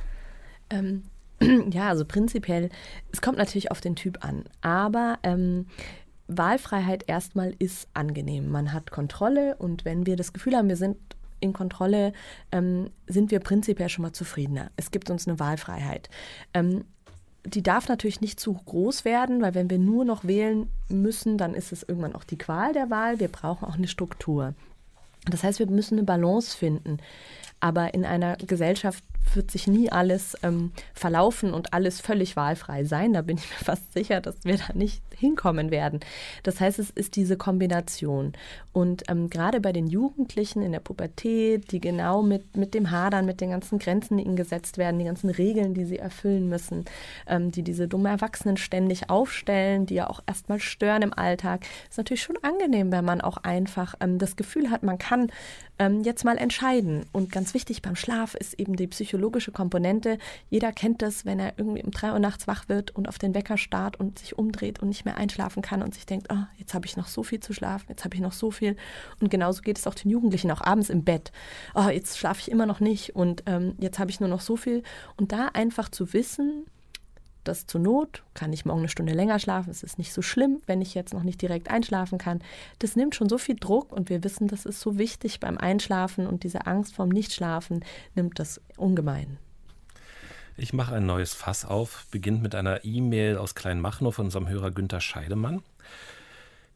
Ja, also prinzipiell, es kommt natürlich auf den Typ an, aber Wahlfreiheit erstmal ist angenehm. Man hat Kontrolle und wenn wir das Gefühl haben, wir sind in Kontrolle, sind wir prinzipiell schon mal zufriedener. Es gibt uns eine Wahlfreiheit. Die darf natürlich nicht zu groß werden, weil wenn wir nur noch wählen müssen, dann ist es irgendwann auch die Qual der Wahl. Wir brauchen auch eine Struktur. Das heißt, wir müssen eine Balance finden. Aber in einer Gesellschaft wird sich nie alles verlaufen und alles völlig wahlfrei sein. Da bin ich mir fast sicher, dass wir da nicht hinkommen werden. Das heißt, es ist diese Kombination. Und gerade bei den Jugendlichen in der Pubertät, die genau mit dem Hadern, mit den ganzen Grenzen, die ihnen gesetzt werden, die ganzen Regeln, die sie erfüllen müssen, die diese dummen Erwachsenen ständig aufstellen, die ja auch erstmal stören im Alltag, ist natürlich schon angenehm, wenn man auch einfach das Gefühl hat, man kann jetzt mal entscheiden. Und ganz wichtig beim Schlaf ist eben die psychologische Komponente. Jeder kennt das, wenn er irgendwie um 3 Uhr nachts wach wird und auf den Wecker starrt und sich umdreht und nicht mehr einschlafen kann und sich denkt, oh, jetzt habe ich noch so viel zu schlafen, jetzt habe ich noch so viel. Und genauso geht es auch den Jugendlichen, auch abends im Bett. Oh, jetzt schlafe ich immer noch nicht und jetzt habe ich nur noch so viel. Und da einfach zu wissen, dass zur Not kann ich morgen eine Stunde länger schlafen. Es ist nicht so schlimm, wenn ich jetzt noch nicht direkt einschlafen kann. Das nimmt schon so viel Druck und wir wissen, das ist so wichtig beim Einschlafen und diese Angst vorm Nichtschlafen nimmt das ungemein. Ich mache ein neues Fass auf, beginnt mit einer E-Mail aus Kleinmachnow von unserem Hörer Günther Scheidemann.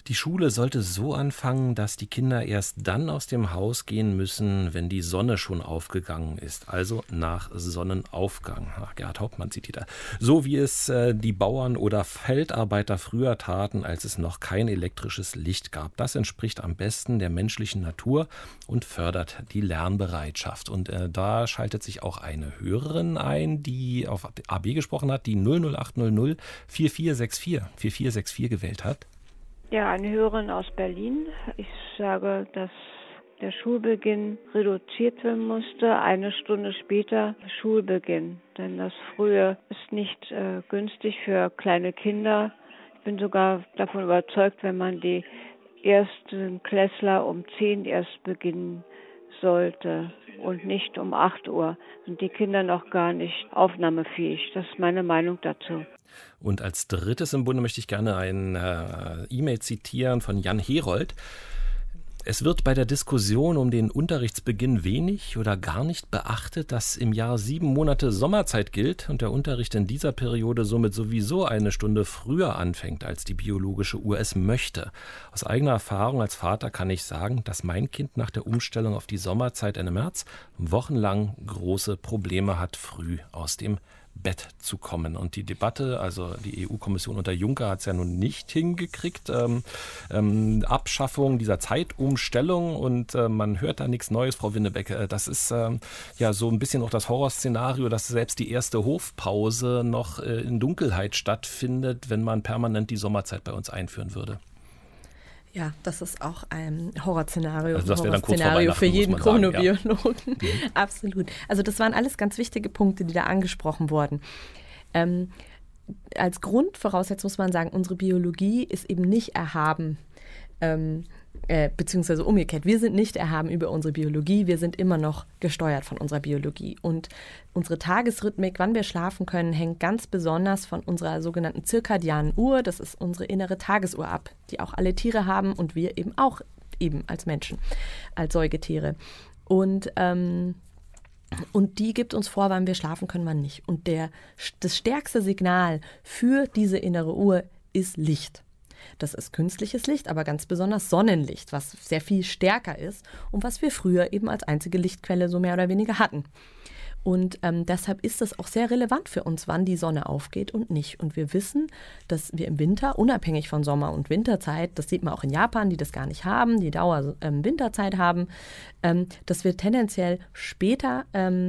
Die Schule sollte so anfangen, dass die Kinder erst dann aus dem Haus gehen müssen, wenn die Sonne schon aufgegangen ist. Also nach Sonnenaufgang. Ach, Gerhard Hauptmann zitiert da. So wie es die Bauern oder Feldarbeiter früher taten, als es noch kein elektrisches Licht gab. Das entspricht am besten der menschlichen Natur und fördert die Lernbereitschaft. Und da schaltet sich auch eine Hörerin ein, die auf AB gesprochen hat, die 00800 4464 4464 gewählt hat. Ja, eine Hörerin aus Berlin. Ich sage, dass der Schulbeginn reduziert werden musste, 1 Stunde später Schulbeginn. Denn das Frühe ist nicht günstig für kleine Kinder. Ich bin sogar davon überzeugt, wenn man die ersten Klässler um 10 erst beginnen sollte und nicht um 8 Uhr, sind die Kinder noch gar nicht aufnahmefähig. Das ist meine Meinung dazu. Und als drittes im Bunde möchte ich gerne ein E-Mail zitieren von Jan Herold. Es wird bei der Diskussion um den Unterrichtsbeginn wenig oder gar nicht beachtet, dass im Jahr 7 Monate Sommerzeit gilt und der Unterricht in dieser Periode somit sowieso 1 Stunde früher anfängt, als die biologische Uhr es möchte. Aus eigener Erfahrung als Vater kann ich sagen, dass mein Kind nach der Umstellung auf die Sommerzeit Ende März wochenlang große Probleme hat, früh aus dem Bett zu kommen. Und die Debatte, also die EU-Kommission unter Juncker hat es ja nun nicht hingekriegt. Abschaffung dieser Zeitumstellung und man hört da nichts Neues, Frau Winnebeck. Das ist ja so ein bisschen auch das Horrorszenario, dass selbst die erste Hofpause noch in Dunkelheit stattfindet, wenn man permanent die Sommerzeit bei uns einführen würde. Ja, das ist auch ein Horrorszenario, also das wäre dann kurz vor Weihnachten, für jeden Chronobiologen. Ja. Absolut. Also das waren alles ganz wichtige Punkte, die da angesprochen wurden. Als Grundvoraussetzung muss man sagen, unsere Biologie ist eben nicht erhaben, beziehungsweise umgekehrt. Wir sind nicht erhaben über unsere Biologie, wir sind immer noch gesteuert von unserer Biologie. Und unsere Tagesrhythmik, wann wir schlafen können, hängt ganz besonders von unserer sogenannten zirkadianen Uhr, das ist unsere innere Tagesuhr ab, die auch alle Tiere haben und wir eben auch eben als Menschen, als Säugetiere. Und die gibt uns vor, wann wir schlafen können, wann nicht. Und das stärkste Signal für diese innere Uhr ist Licht. Das ist künstliches Licht, aber ganz besonders Sonnenlicht, was sehr viel stärker ist und was wir früher eben als einzige Lichtquelle so mehr oder weniger hatten. Und deshalb ist es auch sehr relevant für uns, wann die Sonne aufgeht und nicht. Und wir wissen, dass wir im Winter, unabhängig von Sommer- und Winterzeit, das sieht man auch in Japan, die das gar nicht haben, die Winterzeit haben, dass wir tendenziell später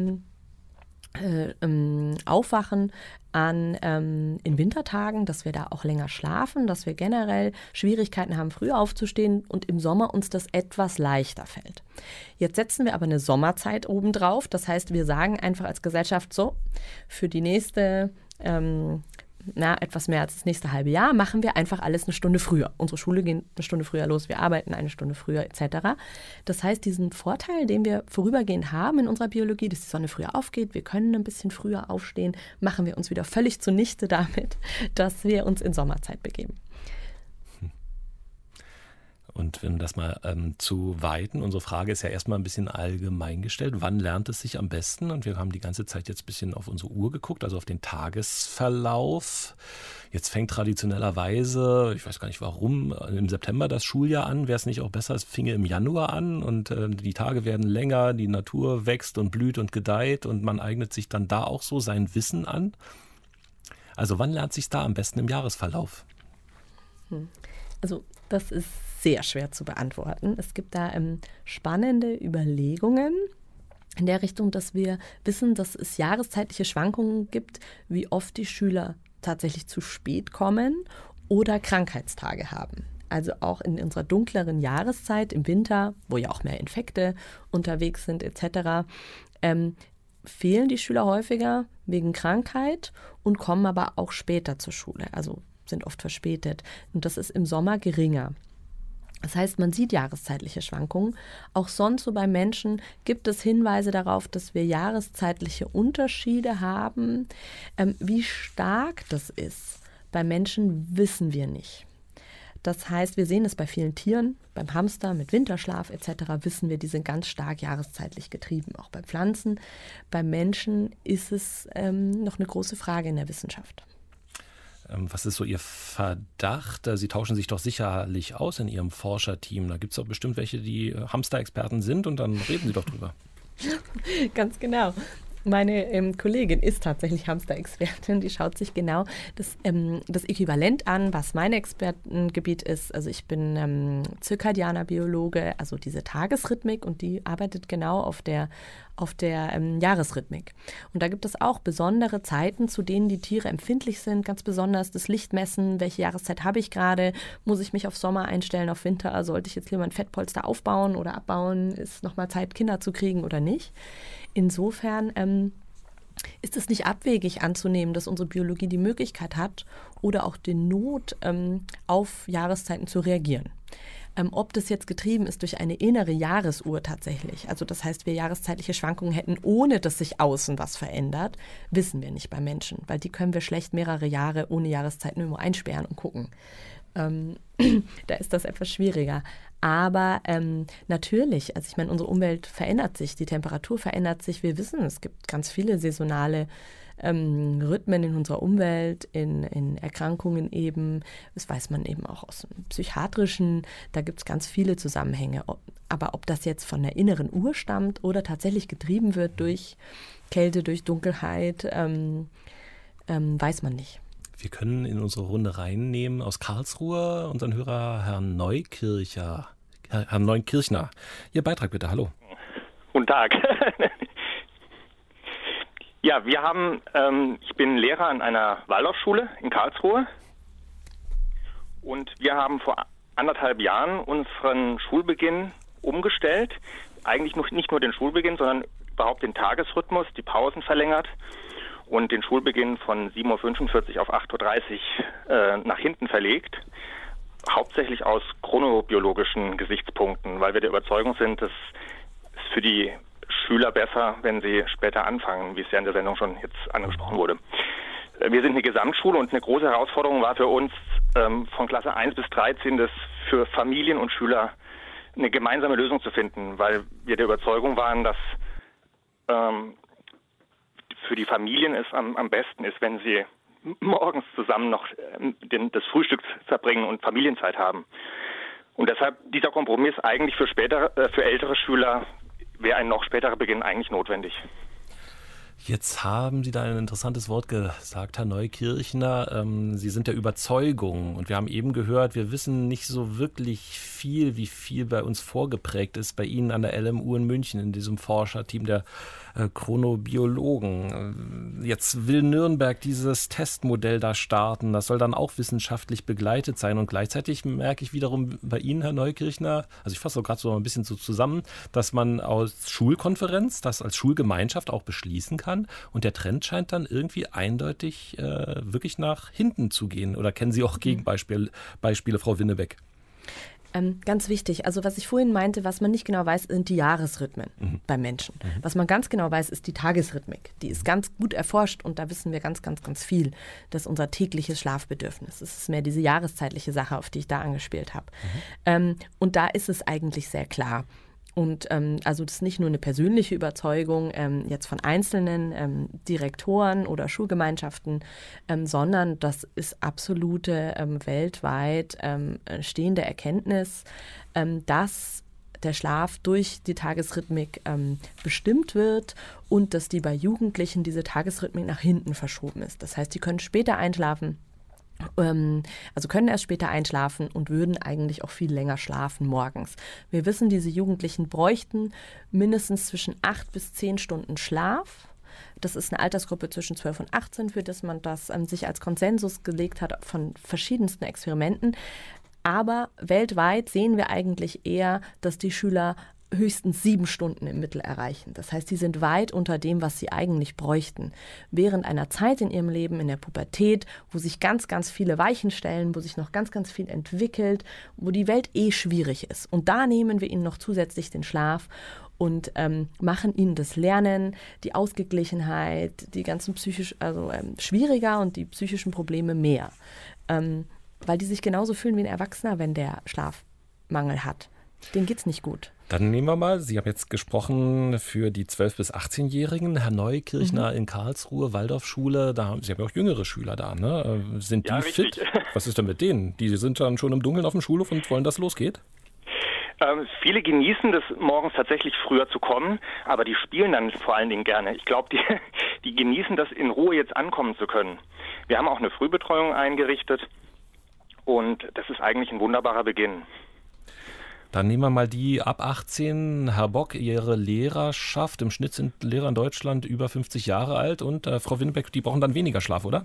aufwachen in Wintertagen, dass wir da auch länger schlafen, dass wir generell Schwierigkeiten haben, früh aufzustehen und im Sommer uns das etwas leichter fällt. Jetzt setzen wir aber eine Sommerzeit obendrauf. Das heißt, wir sagen einfach als Gesellschaft so, für die nächste etwas mehr als das nächste halbe Jahr machen wir einfach alles 1 Stunde früher. Unsere Schule geht 1 Stunde früher los, wir arbeiten 1 Stunde früher etc. Das heißt, diesen Vorteil, den wir vorübergehend haben in unserer Biologie, dass die Sonne früher aufgeht, wir können ein bisschen früher aufstehen, machen wir uns wieder völlig zunichte damit, dass wir uns in Sommerzeit begeben. Und wenn das mal zu weiten, unsere Frage ist ja erstmal ein bisschen allgemein gestellt. Wann lernt es sich am besten? Und wir haben die ganze Zeit jetzt ein bisschen auf unsere Uhr geguckt, also auf den Tagesverlauf. Jetzt fängt traditionellerweise, ich weiß gar nicht warum, im September das Schuljahr an. Wäre es nicht auch besser, es finge im Januar an und die Tage werden länger, die Natur wächst und blüht und gedeiht und man eignet sich dann da auch so sein Wissen an? Also wann lernt sich da am besten im Jahresverlauf? Also das ist sehr schwer zu beantworten. Es gibt da spannende Überlegungen in der Richtung, dass wir wissen, dass es jahreszeitliche Schwankungen gibt, wie oft die Schüler tatsächlich zu spät kommen oder Krankheitstage haben. Also auch in unserer dunkleren Jahreszeit im Winter, wo ja auch mehr Infekte unterwegs sind etc., fehlen die Schüler häufiger wegen Krankheit und kommen aber auch später zur Schule, also sind oft verspätet. Und das ist im Sommer geringer. Das heißt, man sieht jahreszeitliche Schwankungen. Auch sonst so bei Menschen gibt es Hinweise darauf, dass wir jahreszeitliche Unterschiede haben. Wie stark das ist, bei Menschen wissen wir nicht. Das heißt, wir sehen es bei vielen Tieren, beim Hamster mit Winterschlaf etc. wissen wir, die sind ganz stark jahreszeitlich getrieben, auch bei Pflanzen. Bei Menschen ist es noch eine große Frage in der Wissenschaft. Was ist so Ihr Verdacht? Sie tauschen sich doch sicherlich aus in Ihrem Forscherteam. Da gibt es doch bestimmt welche, die Hamster-Experten sind und dann reden Sie doch drüber. Ganz genau. Meine Kollegin ist tatsächlich Hamster-Expertin. Die schaut sich genau das Äquivalent an, was mein Expertengebiet ist. Also ich bin zirkadianer Biologe, also diese Tagesrhythmik, und die arbeitet genau auf der Jahresrhythmik. Und da gibt es auch besondere Zeiten, zu denen die Tiere empfindlich sind. Ganz besonders das Lichtmessen. Welche Jahreszeit habe ich gerade? Muss ich mich auf Sommer einstellen, auf Winter? Sollte ich jetzt lieber ein Fettpolster aufbauen oder abbauen? Ist nochmal Zeit, Kinder zu kriegen oder nicht? Insofern ist es nicht abwegig anzunehmen, dass unsere Biologie die Möglichkeit hat oder auch die Not, auf Jahreszeiten zu reagieren. Ob das jetzt getrieben ist durch eine innere Jahresuhr tatsächlich, also das heißt, wir jahreszeitliche Schwankungen hätten, ohne dass sich außen was verändert, wissen wir nicht bei Menschen, weil die können wir schlecht mehrere Jahre ohne Jahreszeiten irgendwo einsperren und gucken. Da ist das etwas schwieriger. Aber natürlich, also ich meine, unsere Umwelt verändert sich, die Temperatur verändert sich. Wir wissen, es gibt ganz viele saisonale Rhythmen in unserer Umwelt, in Erkrankungen eben. Das weiß man eben auch aus dem Psychiatrischen. Da gibt es ganz viele Zusammenhänge. Aber ob das jetzt von der inneren Uhr stammt oder tatsächlich getrieben wird durch Kälte, durch Dunkelheit, weiß man nicht. Wir können in unsere Runde reinnehmen aus Karlsruhe unseren Hörer Herrn Neukirchner. Herrn Neukirchner, Ihr Beitrag bitte, hallo. Guten Tag. Ja, ich bin Lehrer an einer Waldorfschule in Karlsruhe und wir haben vor 1,5 Jahren unseren Schulbeginn umgestellt. Eigentlich nicht nur den Schulbeginn, sondern überhaupt den Tagesrhythmus, die Pausen verlängert und den Schulbeginn von 7.45 Uhr auf 8.30 Uhr nach hinten verlegt. Hauptsächlich aus chronobiologischen Gesichtspunkten, weil wir der Überzeugung sind, dass es für die Schüler besser, wenn sie später anfangen, wie es ja in der Sendung schon jetzt angesprochen wurde. Wir sind eine Gesamtschule und eine große Herausforderung war für uns, von Klasse 1 bis 13 das für Familien und Schüler eine gemeinsame Lösung zu finden, weil wir der Überzeugung waren, dass für die Familien es am besten ist, wenn sie morgens zusammen noch das Frühstück verbringen und Familienzeit haben. Und deshalb dieser Kompromiss eigentlich für ältere Schüler wäre ein noch späterer Beginn eigentlich notwendig. Jetzt haben Sie da ein interessantes Wort gesagt, Herr Neukirchner. Sie sind der Überzeugung. Und wir haben eben gehört, wir wissen nicht so wirklich viel, wie viel bei uns vorgeprägt ist, bei Ihnen an der LMU in München, in diesem Forscherteam der Chronobiologen. Jetzt will Nürnberg dieses Testmodell da starten. Das soll dann auch wissenschaftlich begleitet sein. Und gleichzeitig merke ich wiederum bei Ihnen, Herr Neukirchner, also ich fasse so gerade so ein bisschen so zusammen, dass man aus Schulkonferenz das als Schulgemeinschaft auch beschließen kann. Und der Trend scheint dann irgendwie eindeutig wirklich nach hinten zu gehen. Oder kennen Sie auch Gegenbeispiele, Frau Winnebeck? Ganz wichtig, also was ich vorhin meinte, was man nicht genau weiß, sind die Jahresrhythmen beim Menschen. Was man ganz genau weiß, ist die Tagesrhythmik. Die ist ganz gut erforscht und da wissen wir ganz, ganz, ganz viel. Das ist unser tägliches Schlafbedürfnis. Es ist mehr diese jahreszeitliche Sache, auf die ich da angespielt habe. Und da ist es eigentlich sehr klar. Und also das ist nicht nur eine persönliche Überzeugung jetzt von einzelnen Direktoren oder Schulgemeinschaften, sondern das ist absolute weltweit stehende Erkenntnis, dass der Schlaf durch die Tagesrhythmik bestimmt wird und dass die bei Jugendlichen diese Tagesrhythmik nach hinten verschoben ist. Das heißt, die können später einschlafen. Also können erst später einschlafen und würden eigentlich auch viel länger schlafen morgens. Wir wissen, diese Jugendlichen bräuchten mindestens zwischen 8 bis 10 Stunden Schlaf. Das ist eine Altersgruppe zwischen 12 und 18, für das man das sich als Konsensus gelegt hat von verschiedensten Experimenten. Aber weltweit sehen wir eigentlich eher, dass die Schüler höchstens 7 Stunden im Mittel erreichen. Das heißt, sie sind weit unter dem, was sie eigentlich bräuchten. Während einer Zeit in ihrem Leben, in der Pubertät, wo sich ganz, ganz viele Weichen stellen, wo sich noch ganz, ganz viel entwickelt, wo die Welt schwierig ist. Und da nehmen wir ihnen noch zusätzlich den Schlaf und machen ihnen das Lernen, die Ausgeglichenheit, die ganzen schwieriger und die psychischen Probleme mehr. Weil die sich genauso fühlen wie ein Erwachsener, wenn der Schlafmangel hat. Denen geht's nicht gut. Dann nehmen wir mal, Sie haben jetzt gesprochen für die 12- bis 18-Jährigen, Herr Neukirchner in Karlsruhe, Waldorfschule, Sie haben ja auch jüngere Schüler da, ne? Sind die fit? Was ist denn mit denen? Die sind dann schon im Dunkeln auf dem Schulhof und wollen, dass es losgeht? Viele genießen das morgens tatsächlich früher zu kommen, aber die spielen dann vor allen Dingen gerne. Ich glaube, die genießen das in Ruhe jetzt ankommen zu können. Wir haben auch eine Frühbetreuung eingerichtet und das ist eigentlich ein wunderbarer Beginn. Dann nehmen wir mal die ab 18. Herr Bock, Ihre Lehrerschaft. Im Schnitt sind Lehrer in Deutschland über 50 Jahre alt. Und Frau Winnebeck, die brauchen dann weniger Schlaf, oder?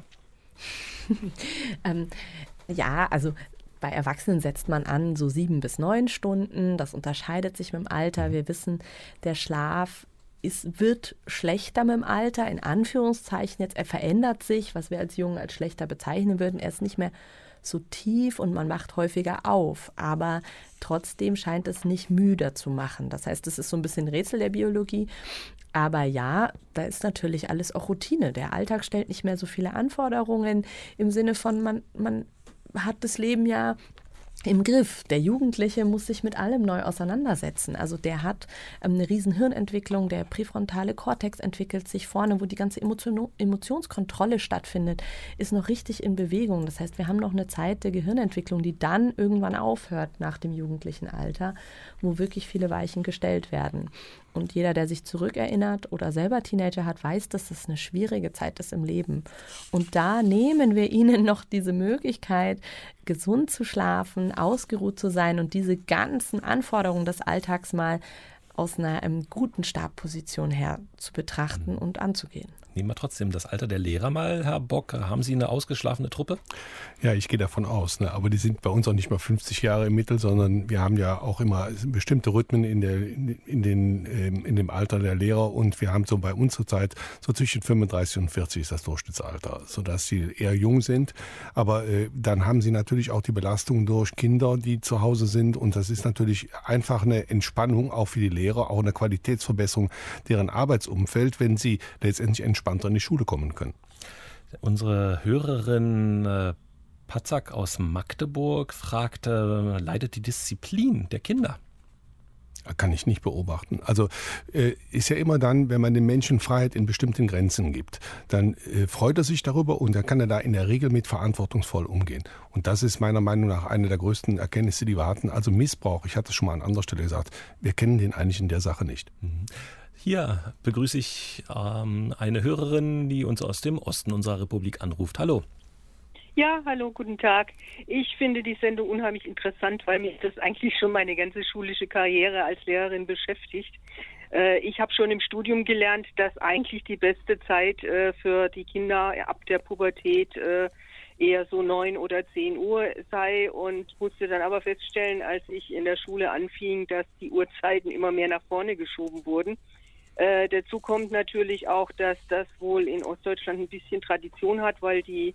Ja, also bei Erwachsenen setzt man an so 7 bis 9 Stunden. Das unterscheidet sich mit dem Alter. Wir wissen, der Schlaf wird schlechter mit dem Alter, in Anführungszeichen jetzt. Er verändert sich, was wir als Jungen als schlechter bezeichnen würden. Er ist nicht mehr so tief und man macht häufiger auf, aber trotzdem scheint es nicht müder zu machen. Das heißt, es ist so ein bisschen Rätsel der Biologie, aber ja, da ist natürlich alles auch Routine. Der Alltag stellt nicht mehr so viele Anforderungen im Sinne von, man hat das Leben ja im Griff. Der Jugendliche muss sich mit allem neu auseinandersetzen. Also der hat eine riesen Hirnentwicklung, der präfrontale Kortex entwickelt sich vorne, wo die ganze Emotionskontrolle stattfindet, ist noch richtig in Bewegung. Das heißt, wir haben noch eine Zeit der Gehirnentwicklung, die dann irgendwann aufhört nach dem jugendlichen Alter, wo wirklich viele Weichen gestellt werden. Und jeder, der sich zurückerinnert oder selber Teenager hat, weiß, dass das eine schwierige Zeit ist im Leben. Und da nehmen wir ihnen noch diese Möglichkeit, gesund zu schlafen, ausgeruht zu sein und diese ganzen Anforderungen des Alltags mal aus einer guten Startposition her zu betrachten und anzugehen. Nehmen wir trotzdem das Alter der Lehrer mal, Herr Bock. Haben Sie eine ausgeschlafene Truppe? Ja, ich gehe davon aus. Ne? Aber die sind bei uns auch nicht mal 50 Jahre im Mittel, sondern wir haben ja auch immer bestimmte Rhythmen in dem Alter der Lehrer. Und wir haben so bei uns zurzeit so zwischen 35 und 40 ist das Durchschnittsalter, sodass sie eher jung sind. Aber dann haben sie natürlich auch die Belastung durch Kinder, die zu Hause sind. Und das ist natürlich einfach eine Entspannung auch für die Lehrer, auch eine Qualitätsverbesserung deren Arbeitsumfeld, wenn sie letztendlich entspannter in die Schule kommen können. Unsere Hörerin Patzak aus Magdeburg fragte, leidet die Disziplin der Kinder? Kann ich nicht beobachten. Also ist ja immer dann, wenn man den Menschen Freiheit in bestimmten Grenzen gibt, dann freut er sich darüber und dann kann er da in der Regel mit verantwortungsvoll umgehen. Und das ist meiner Meinung nach eine der größten Erkenntnisse, die wir hatten. Also Missbrauch, ich hatte es schon mal an anderer Stelle gesagt, wir kennen den eigentlich in der Sache nicht. Hier begrüße ich eine Hörerin, die uns aus dem Osten unserer Republik anruft. Hallo. Ja, hallo, guten Tag. Ich finde die Sendung unheimlich interessant, weil mich das eigentlich schon meine ganze schulische Karriere als Lehrerin beschäftigt. Ich habe schon im Studium gelernt, dass eigentlich die beste Zeit für die Kinder ab der Pubertät eher so 9 oder 10 Uhr sei und musste dann aber feststellen, als ich in der Schule anfing, dass die Uhrzeiten immer mehr nach vorne geschoben wurden. Dazu kommt natürlich auch, dass das wohl in Ostdeutschland ein bisschen Tradition hat, weil die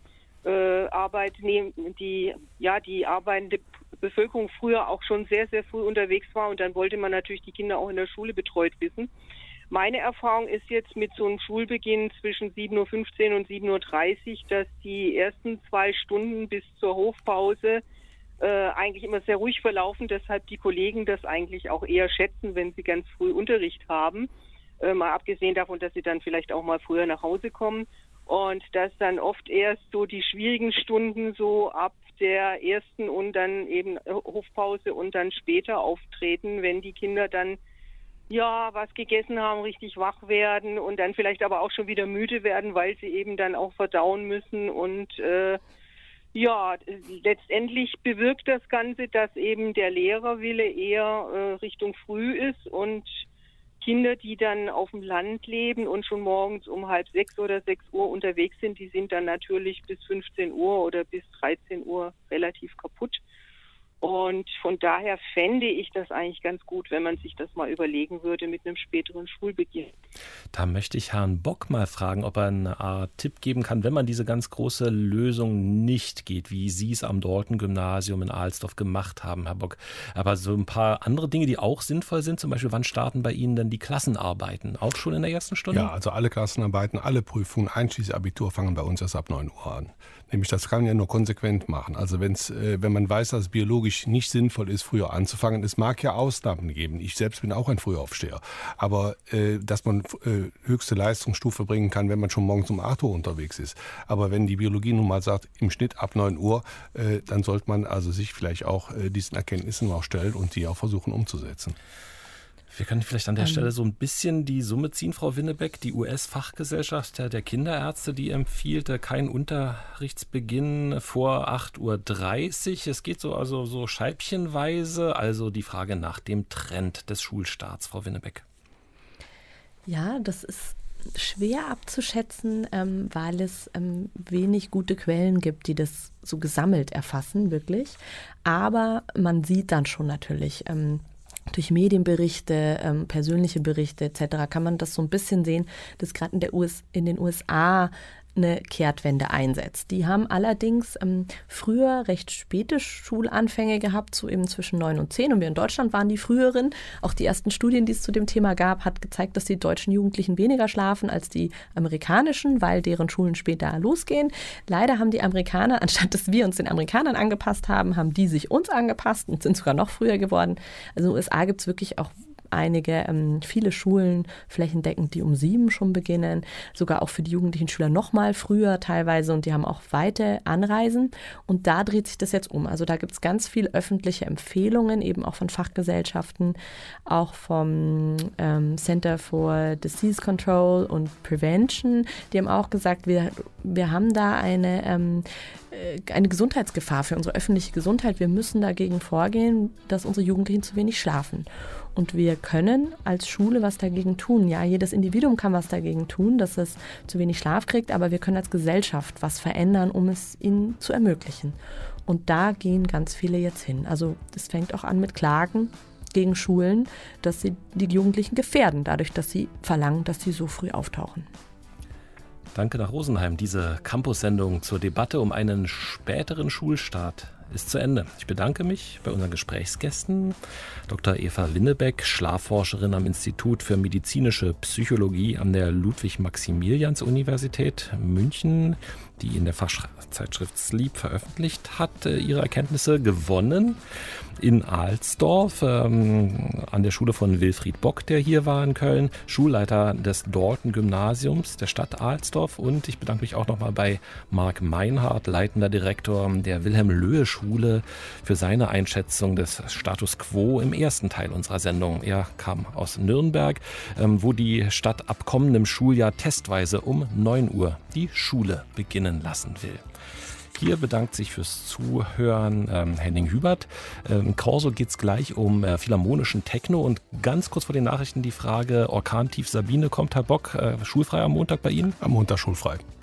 die arbeitende Bevölkerung früher auch schon sehr, sehr früh unterwegs war und dann wollte man natürlich die Kinder auch in der Schule betreut wissen. Meine Erfahrung ist jetzt mit so einem Schulbeginn zwischen 7.15 Uhr und 7.30 Uhr, dass die ersten 2 Stunden bis zur Hofpause eigentlich immer sehr ruhig verlaufen, deshalb die Kollegen das eigentlich auch eher schätzen, wenn sie ganz früh Unterricht haben. Mal abgesehen davon, dass sie dann vielleicht auch mal früher nach Hause kommen. Und dass dann oft erst so die schwierigen Stunden so ab der ersten und dann eben Hofpause und dann später auftreten, wenn die Kinder dann was gegessen haben, richtig wach werden und dann vielleicht aber auch schon wieder müde werden, weil sie eben dann auch verdauen müssen. Und letztendlich bewirkt das Ganze, dass eben der Lehrerwille eher Richtung früh ist und Kinder, die dann auf dem Land leben und schon morgens um 5:30 oder 6 Uhr unterwegs sind, die sind dann natürlich bis 15 Uhr oder bis 13 Uhr relativ kaputt. Und von daher fände ich das eigentlich ganz gut, wenn man sich das mal überlegen würde mit einem späteren Schulbeginn. Da möchte ich Herrn Bock mal fragen, ob er eine Art Tipp geben kann, wenn man diese ganz große Lösung nicht geht, wie Sie es am Dalton-Gymnasium in Alsdorf gemacht haben, Herr Bock. Aber so ein paar andere Dinge, die auch sinnvoll sind, zum Beispiel, wann starten bei Ihnen denn die Klassenarbeiten? Auch schon in der ersten Stunde? Ja, also alle Klassenarbeiten, alle Prüfungen, einschließlich Abitur, fangen bei uns erst ab 9 Uhr an. Nämlich das kann man ja nur konsequent machen. Also wenn man weiß, dass es biologisch nicht sinnvoll ist, früher anzufangen, es mag ja Ausnahmen geben. Ich selbst bin auch ein Frühaufsteher. Aber dass man höchste Leistungsstufe bringen kann, wenn man schon morgens um 8 Uhr unterwegs ist. Aber wenn die Biologie nun mal sagt, im Schnitt ab 9 Uhr, dann sollte man also sich vielleicht auch diesen Erkenntnissen auch stellen und die auch versuchen umzusetzen. Wir können vielleicht an der Stelle so ein bisschen die Summe ziehen, Frau Winnebeck. Die US-Fachgesellschaft der Kinderärzte, die empfiehlt keinen Unterrichtsbeginn vor 8:30 Uhr. Es geht so scheibchenweise. Also die Frage nach dem Trend des Schulstarts, Frau Winnebeck. Ja, das ist schwer abzuschätzen, weil es wenig gute Quellen gibt, die das so gesammelt erfassen, wirklich. Aber man sieht dann schon natürlich, durch Medienberichte, persönliche Berichte etc. kann man das so ein bisschen sehen, dass gerade in den USA eine Kehrtwende einsetzt. Die haben allerdings früher recht späte Schulanfänge gehabt, so eben zwischen 9 und 10. Und wir in Deutschland waren die früheren. Auch die ersten Studien, die es zu dem Thema gab, hat gezeigt, dass die deutschen Jugendlichen weniger schlafen als die amerikanischen, weil deren Schulen später losgehen. Leider haben die Amerikaner, anstatt dass wir uns den Amerikanern angepasst haben, haben die sich uns angepasst und sind sogar noch früher geworden. Also in den USA gibt es wirklich auch viele Schulen flächendeckend, die um 7 schon beginnen, sogar auch für die jugendlichen Schüler noch mal früher teilweise, und die haben auch weite Anreisen, und da dreht sich das jetzt um. Also da gibt es ganz viel öffentliche Empfehlungen, eben auch von Fachgesellschaften, auch vom Center for Disease Control und Prevention. Die haben auch gesagt, wir haben da eine Gesundheitsgefahr für unsere öffentliche Gesundheit. Wir müssen dagegen vorgehen, dass unsere Jugendlichen zu wenig schlafen. Und wir können als Schule was dagegen tun. Ja, jedes Individuum kann was dagegen tun, dass es zu wenig Schlaf kriegt, aber wir können als Gesellschaft was verändern, um es ihnen zu ermöglichen. Und da gehen ganz viele jetzt hin. Also das fängt auch an mit Klagen gegen Schulen, dass sie die Jugendlichen gefährden, dadurch, dass sie verlangen, dass sie so früh auftauchen. Danke nach Rosenheim. Diese Campus-Sendung zur Debatte um einen späteren Schulstart ist zu Ende. Ich bedanke mich bei unseren Gesprächsgästen. Dr. Eva Winnebeck, Schlafforscherin am Institut für medizinische Psychologie an der Ludwig-Maximilians-Universität München, die in der Fachzeitschrift Sleep veröffentlicht hat, ihre Erkenntnisse gewonnen in Alsdorf, an der Schule von Wilfried Bock, der hier war in Köln, Schulleiter des Dalton-Gymnasiums der Stadt Alsdorf, und ich bedanke mich auch nochmal bei Marc Meinhardt, leitender Direktor der Wilhelm-Löhe-Schule, für seine Einschätzung des Status Quo im ersten Teil unserer Sendung. Er kam aus Nürnberg, wo die Stadt ab kommendem Schuljahr testweise um 9 Uhr die Schule beginnen lassen will. Hier bedankt sich fürs Zuhören Henning Hubert. In Corso geht es gleich um philharmonischen Techno, und ganz kurz vor den Nachrichten die Frage: Orkantief Sabine, kommt Herr Bock schulfrei am Montag bei Ihnen? Am Montag schulfrei.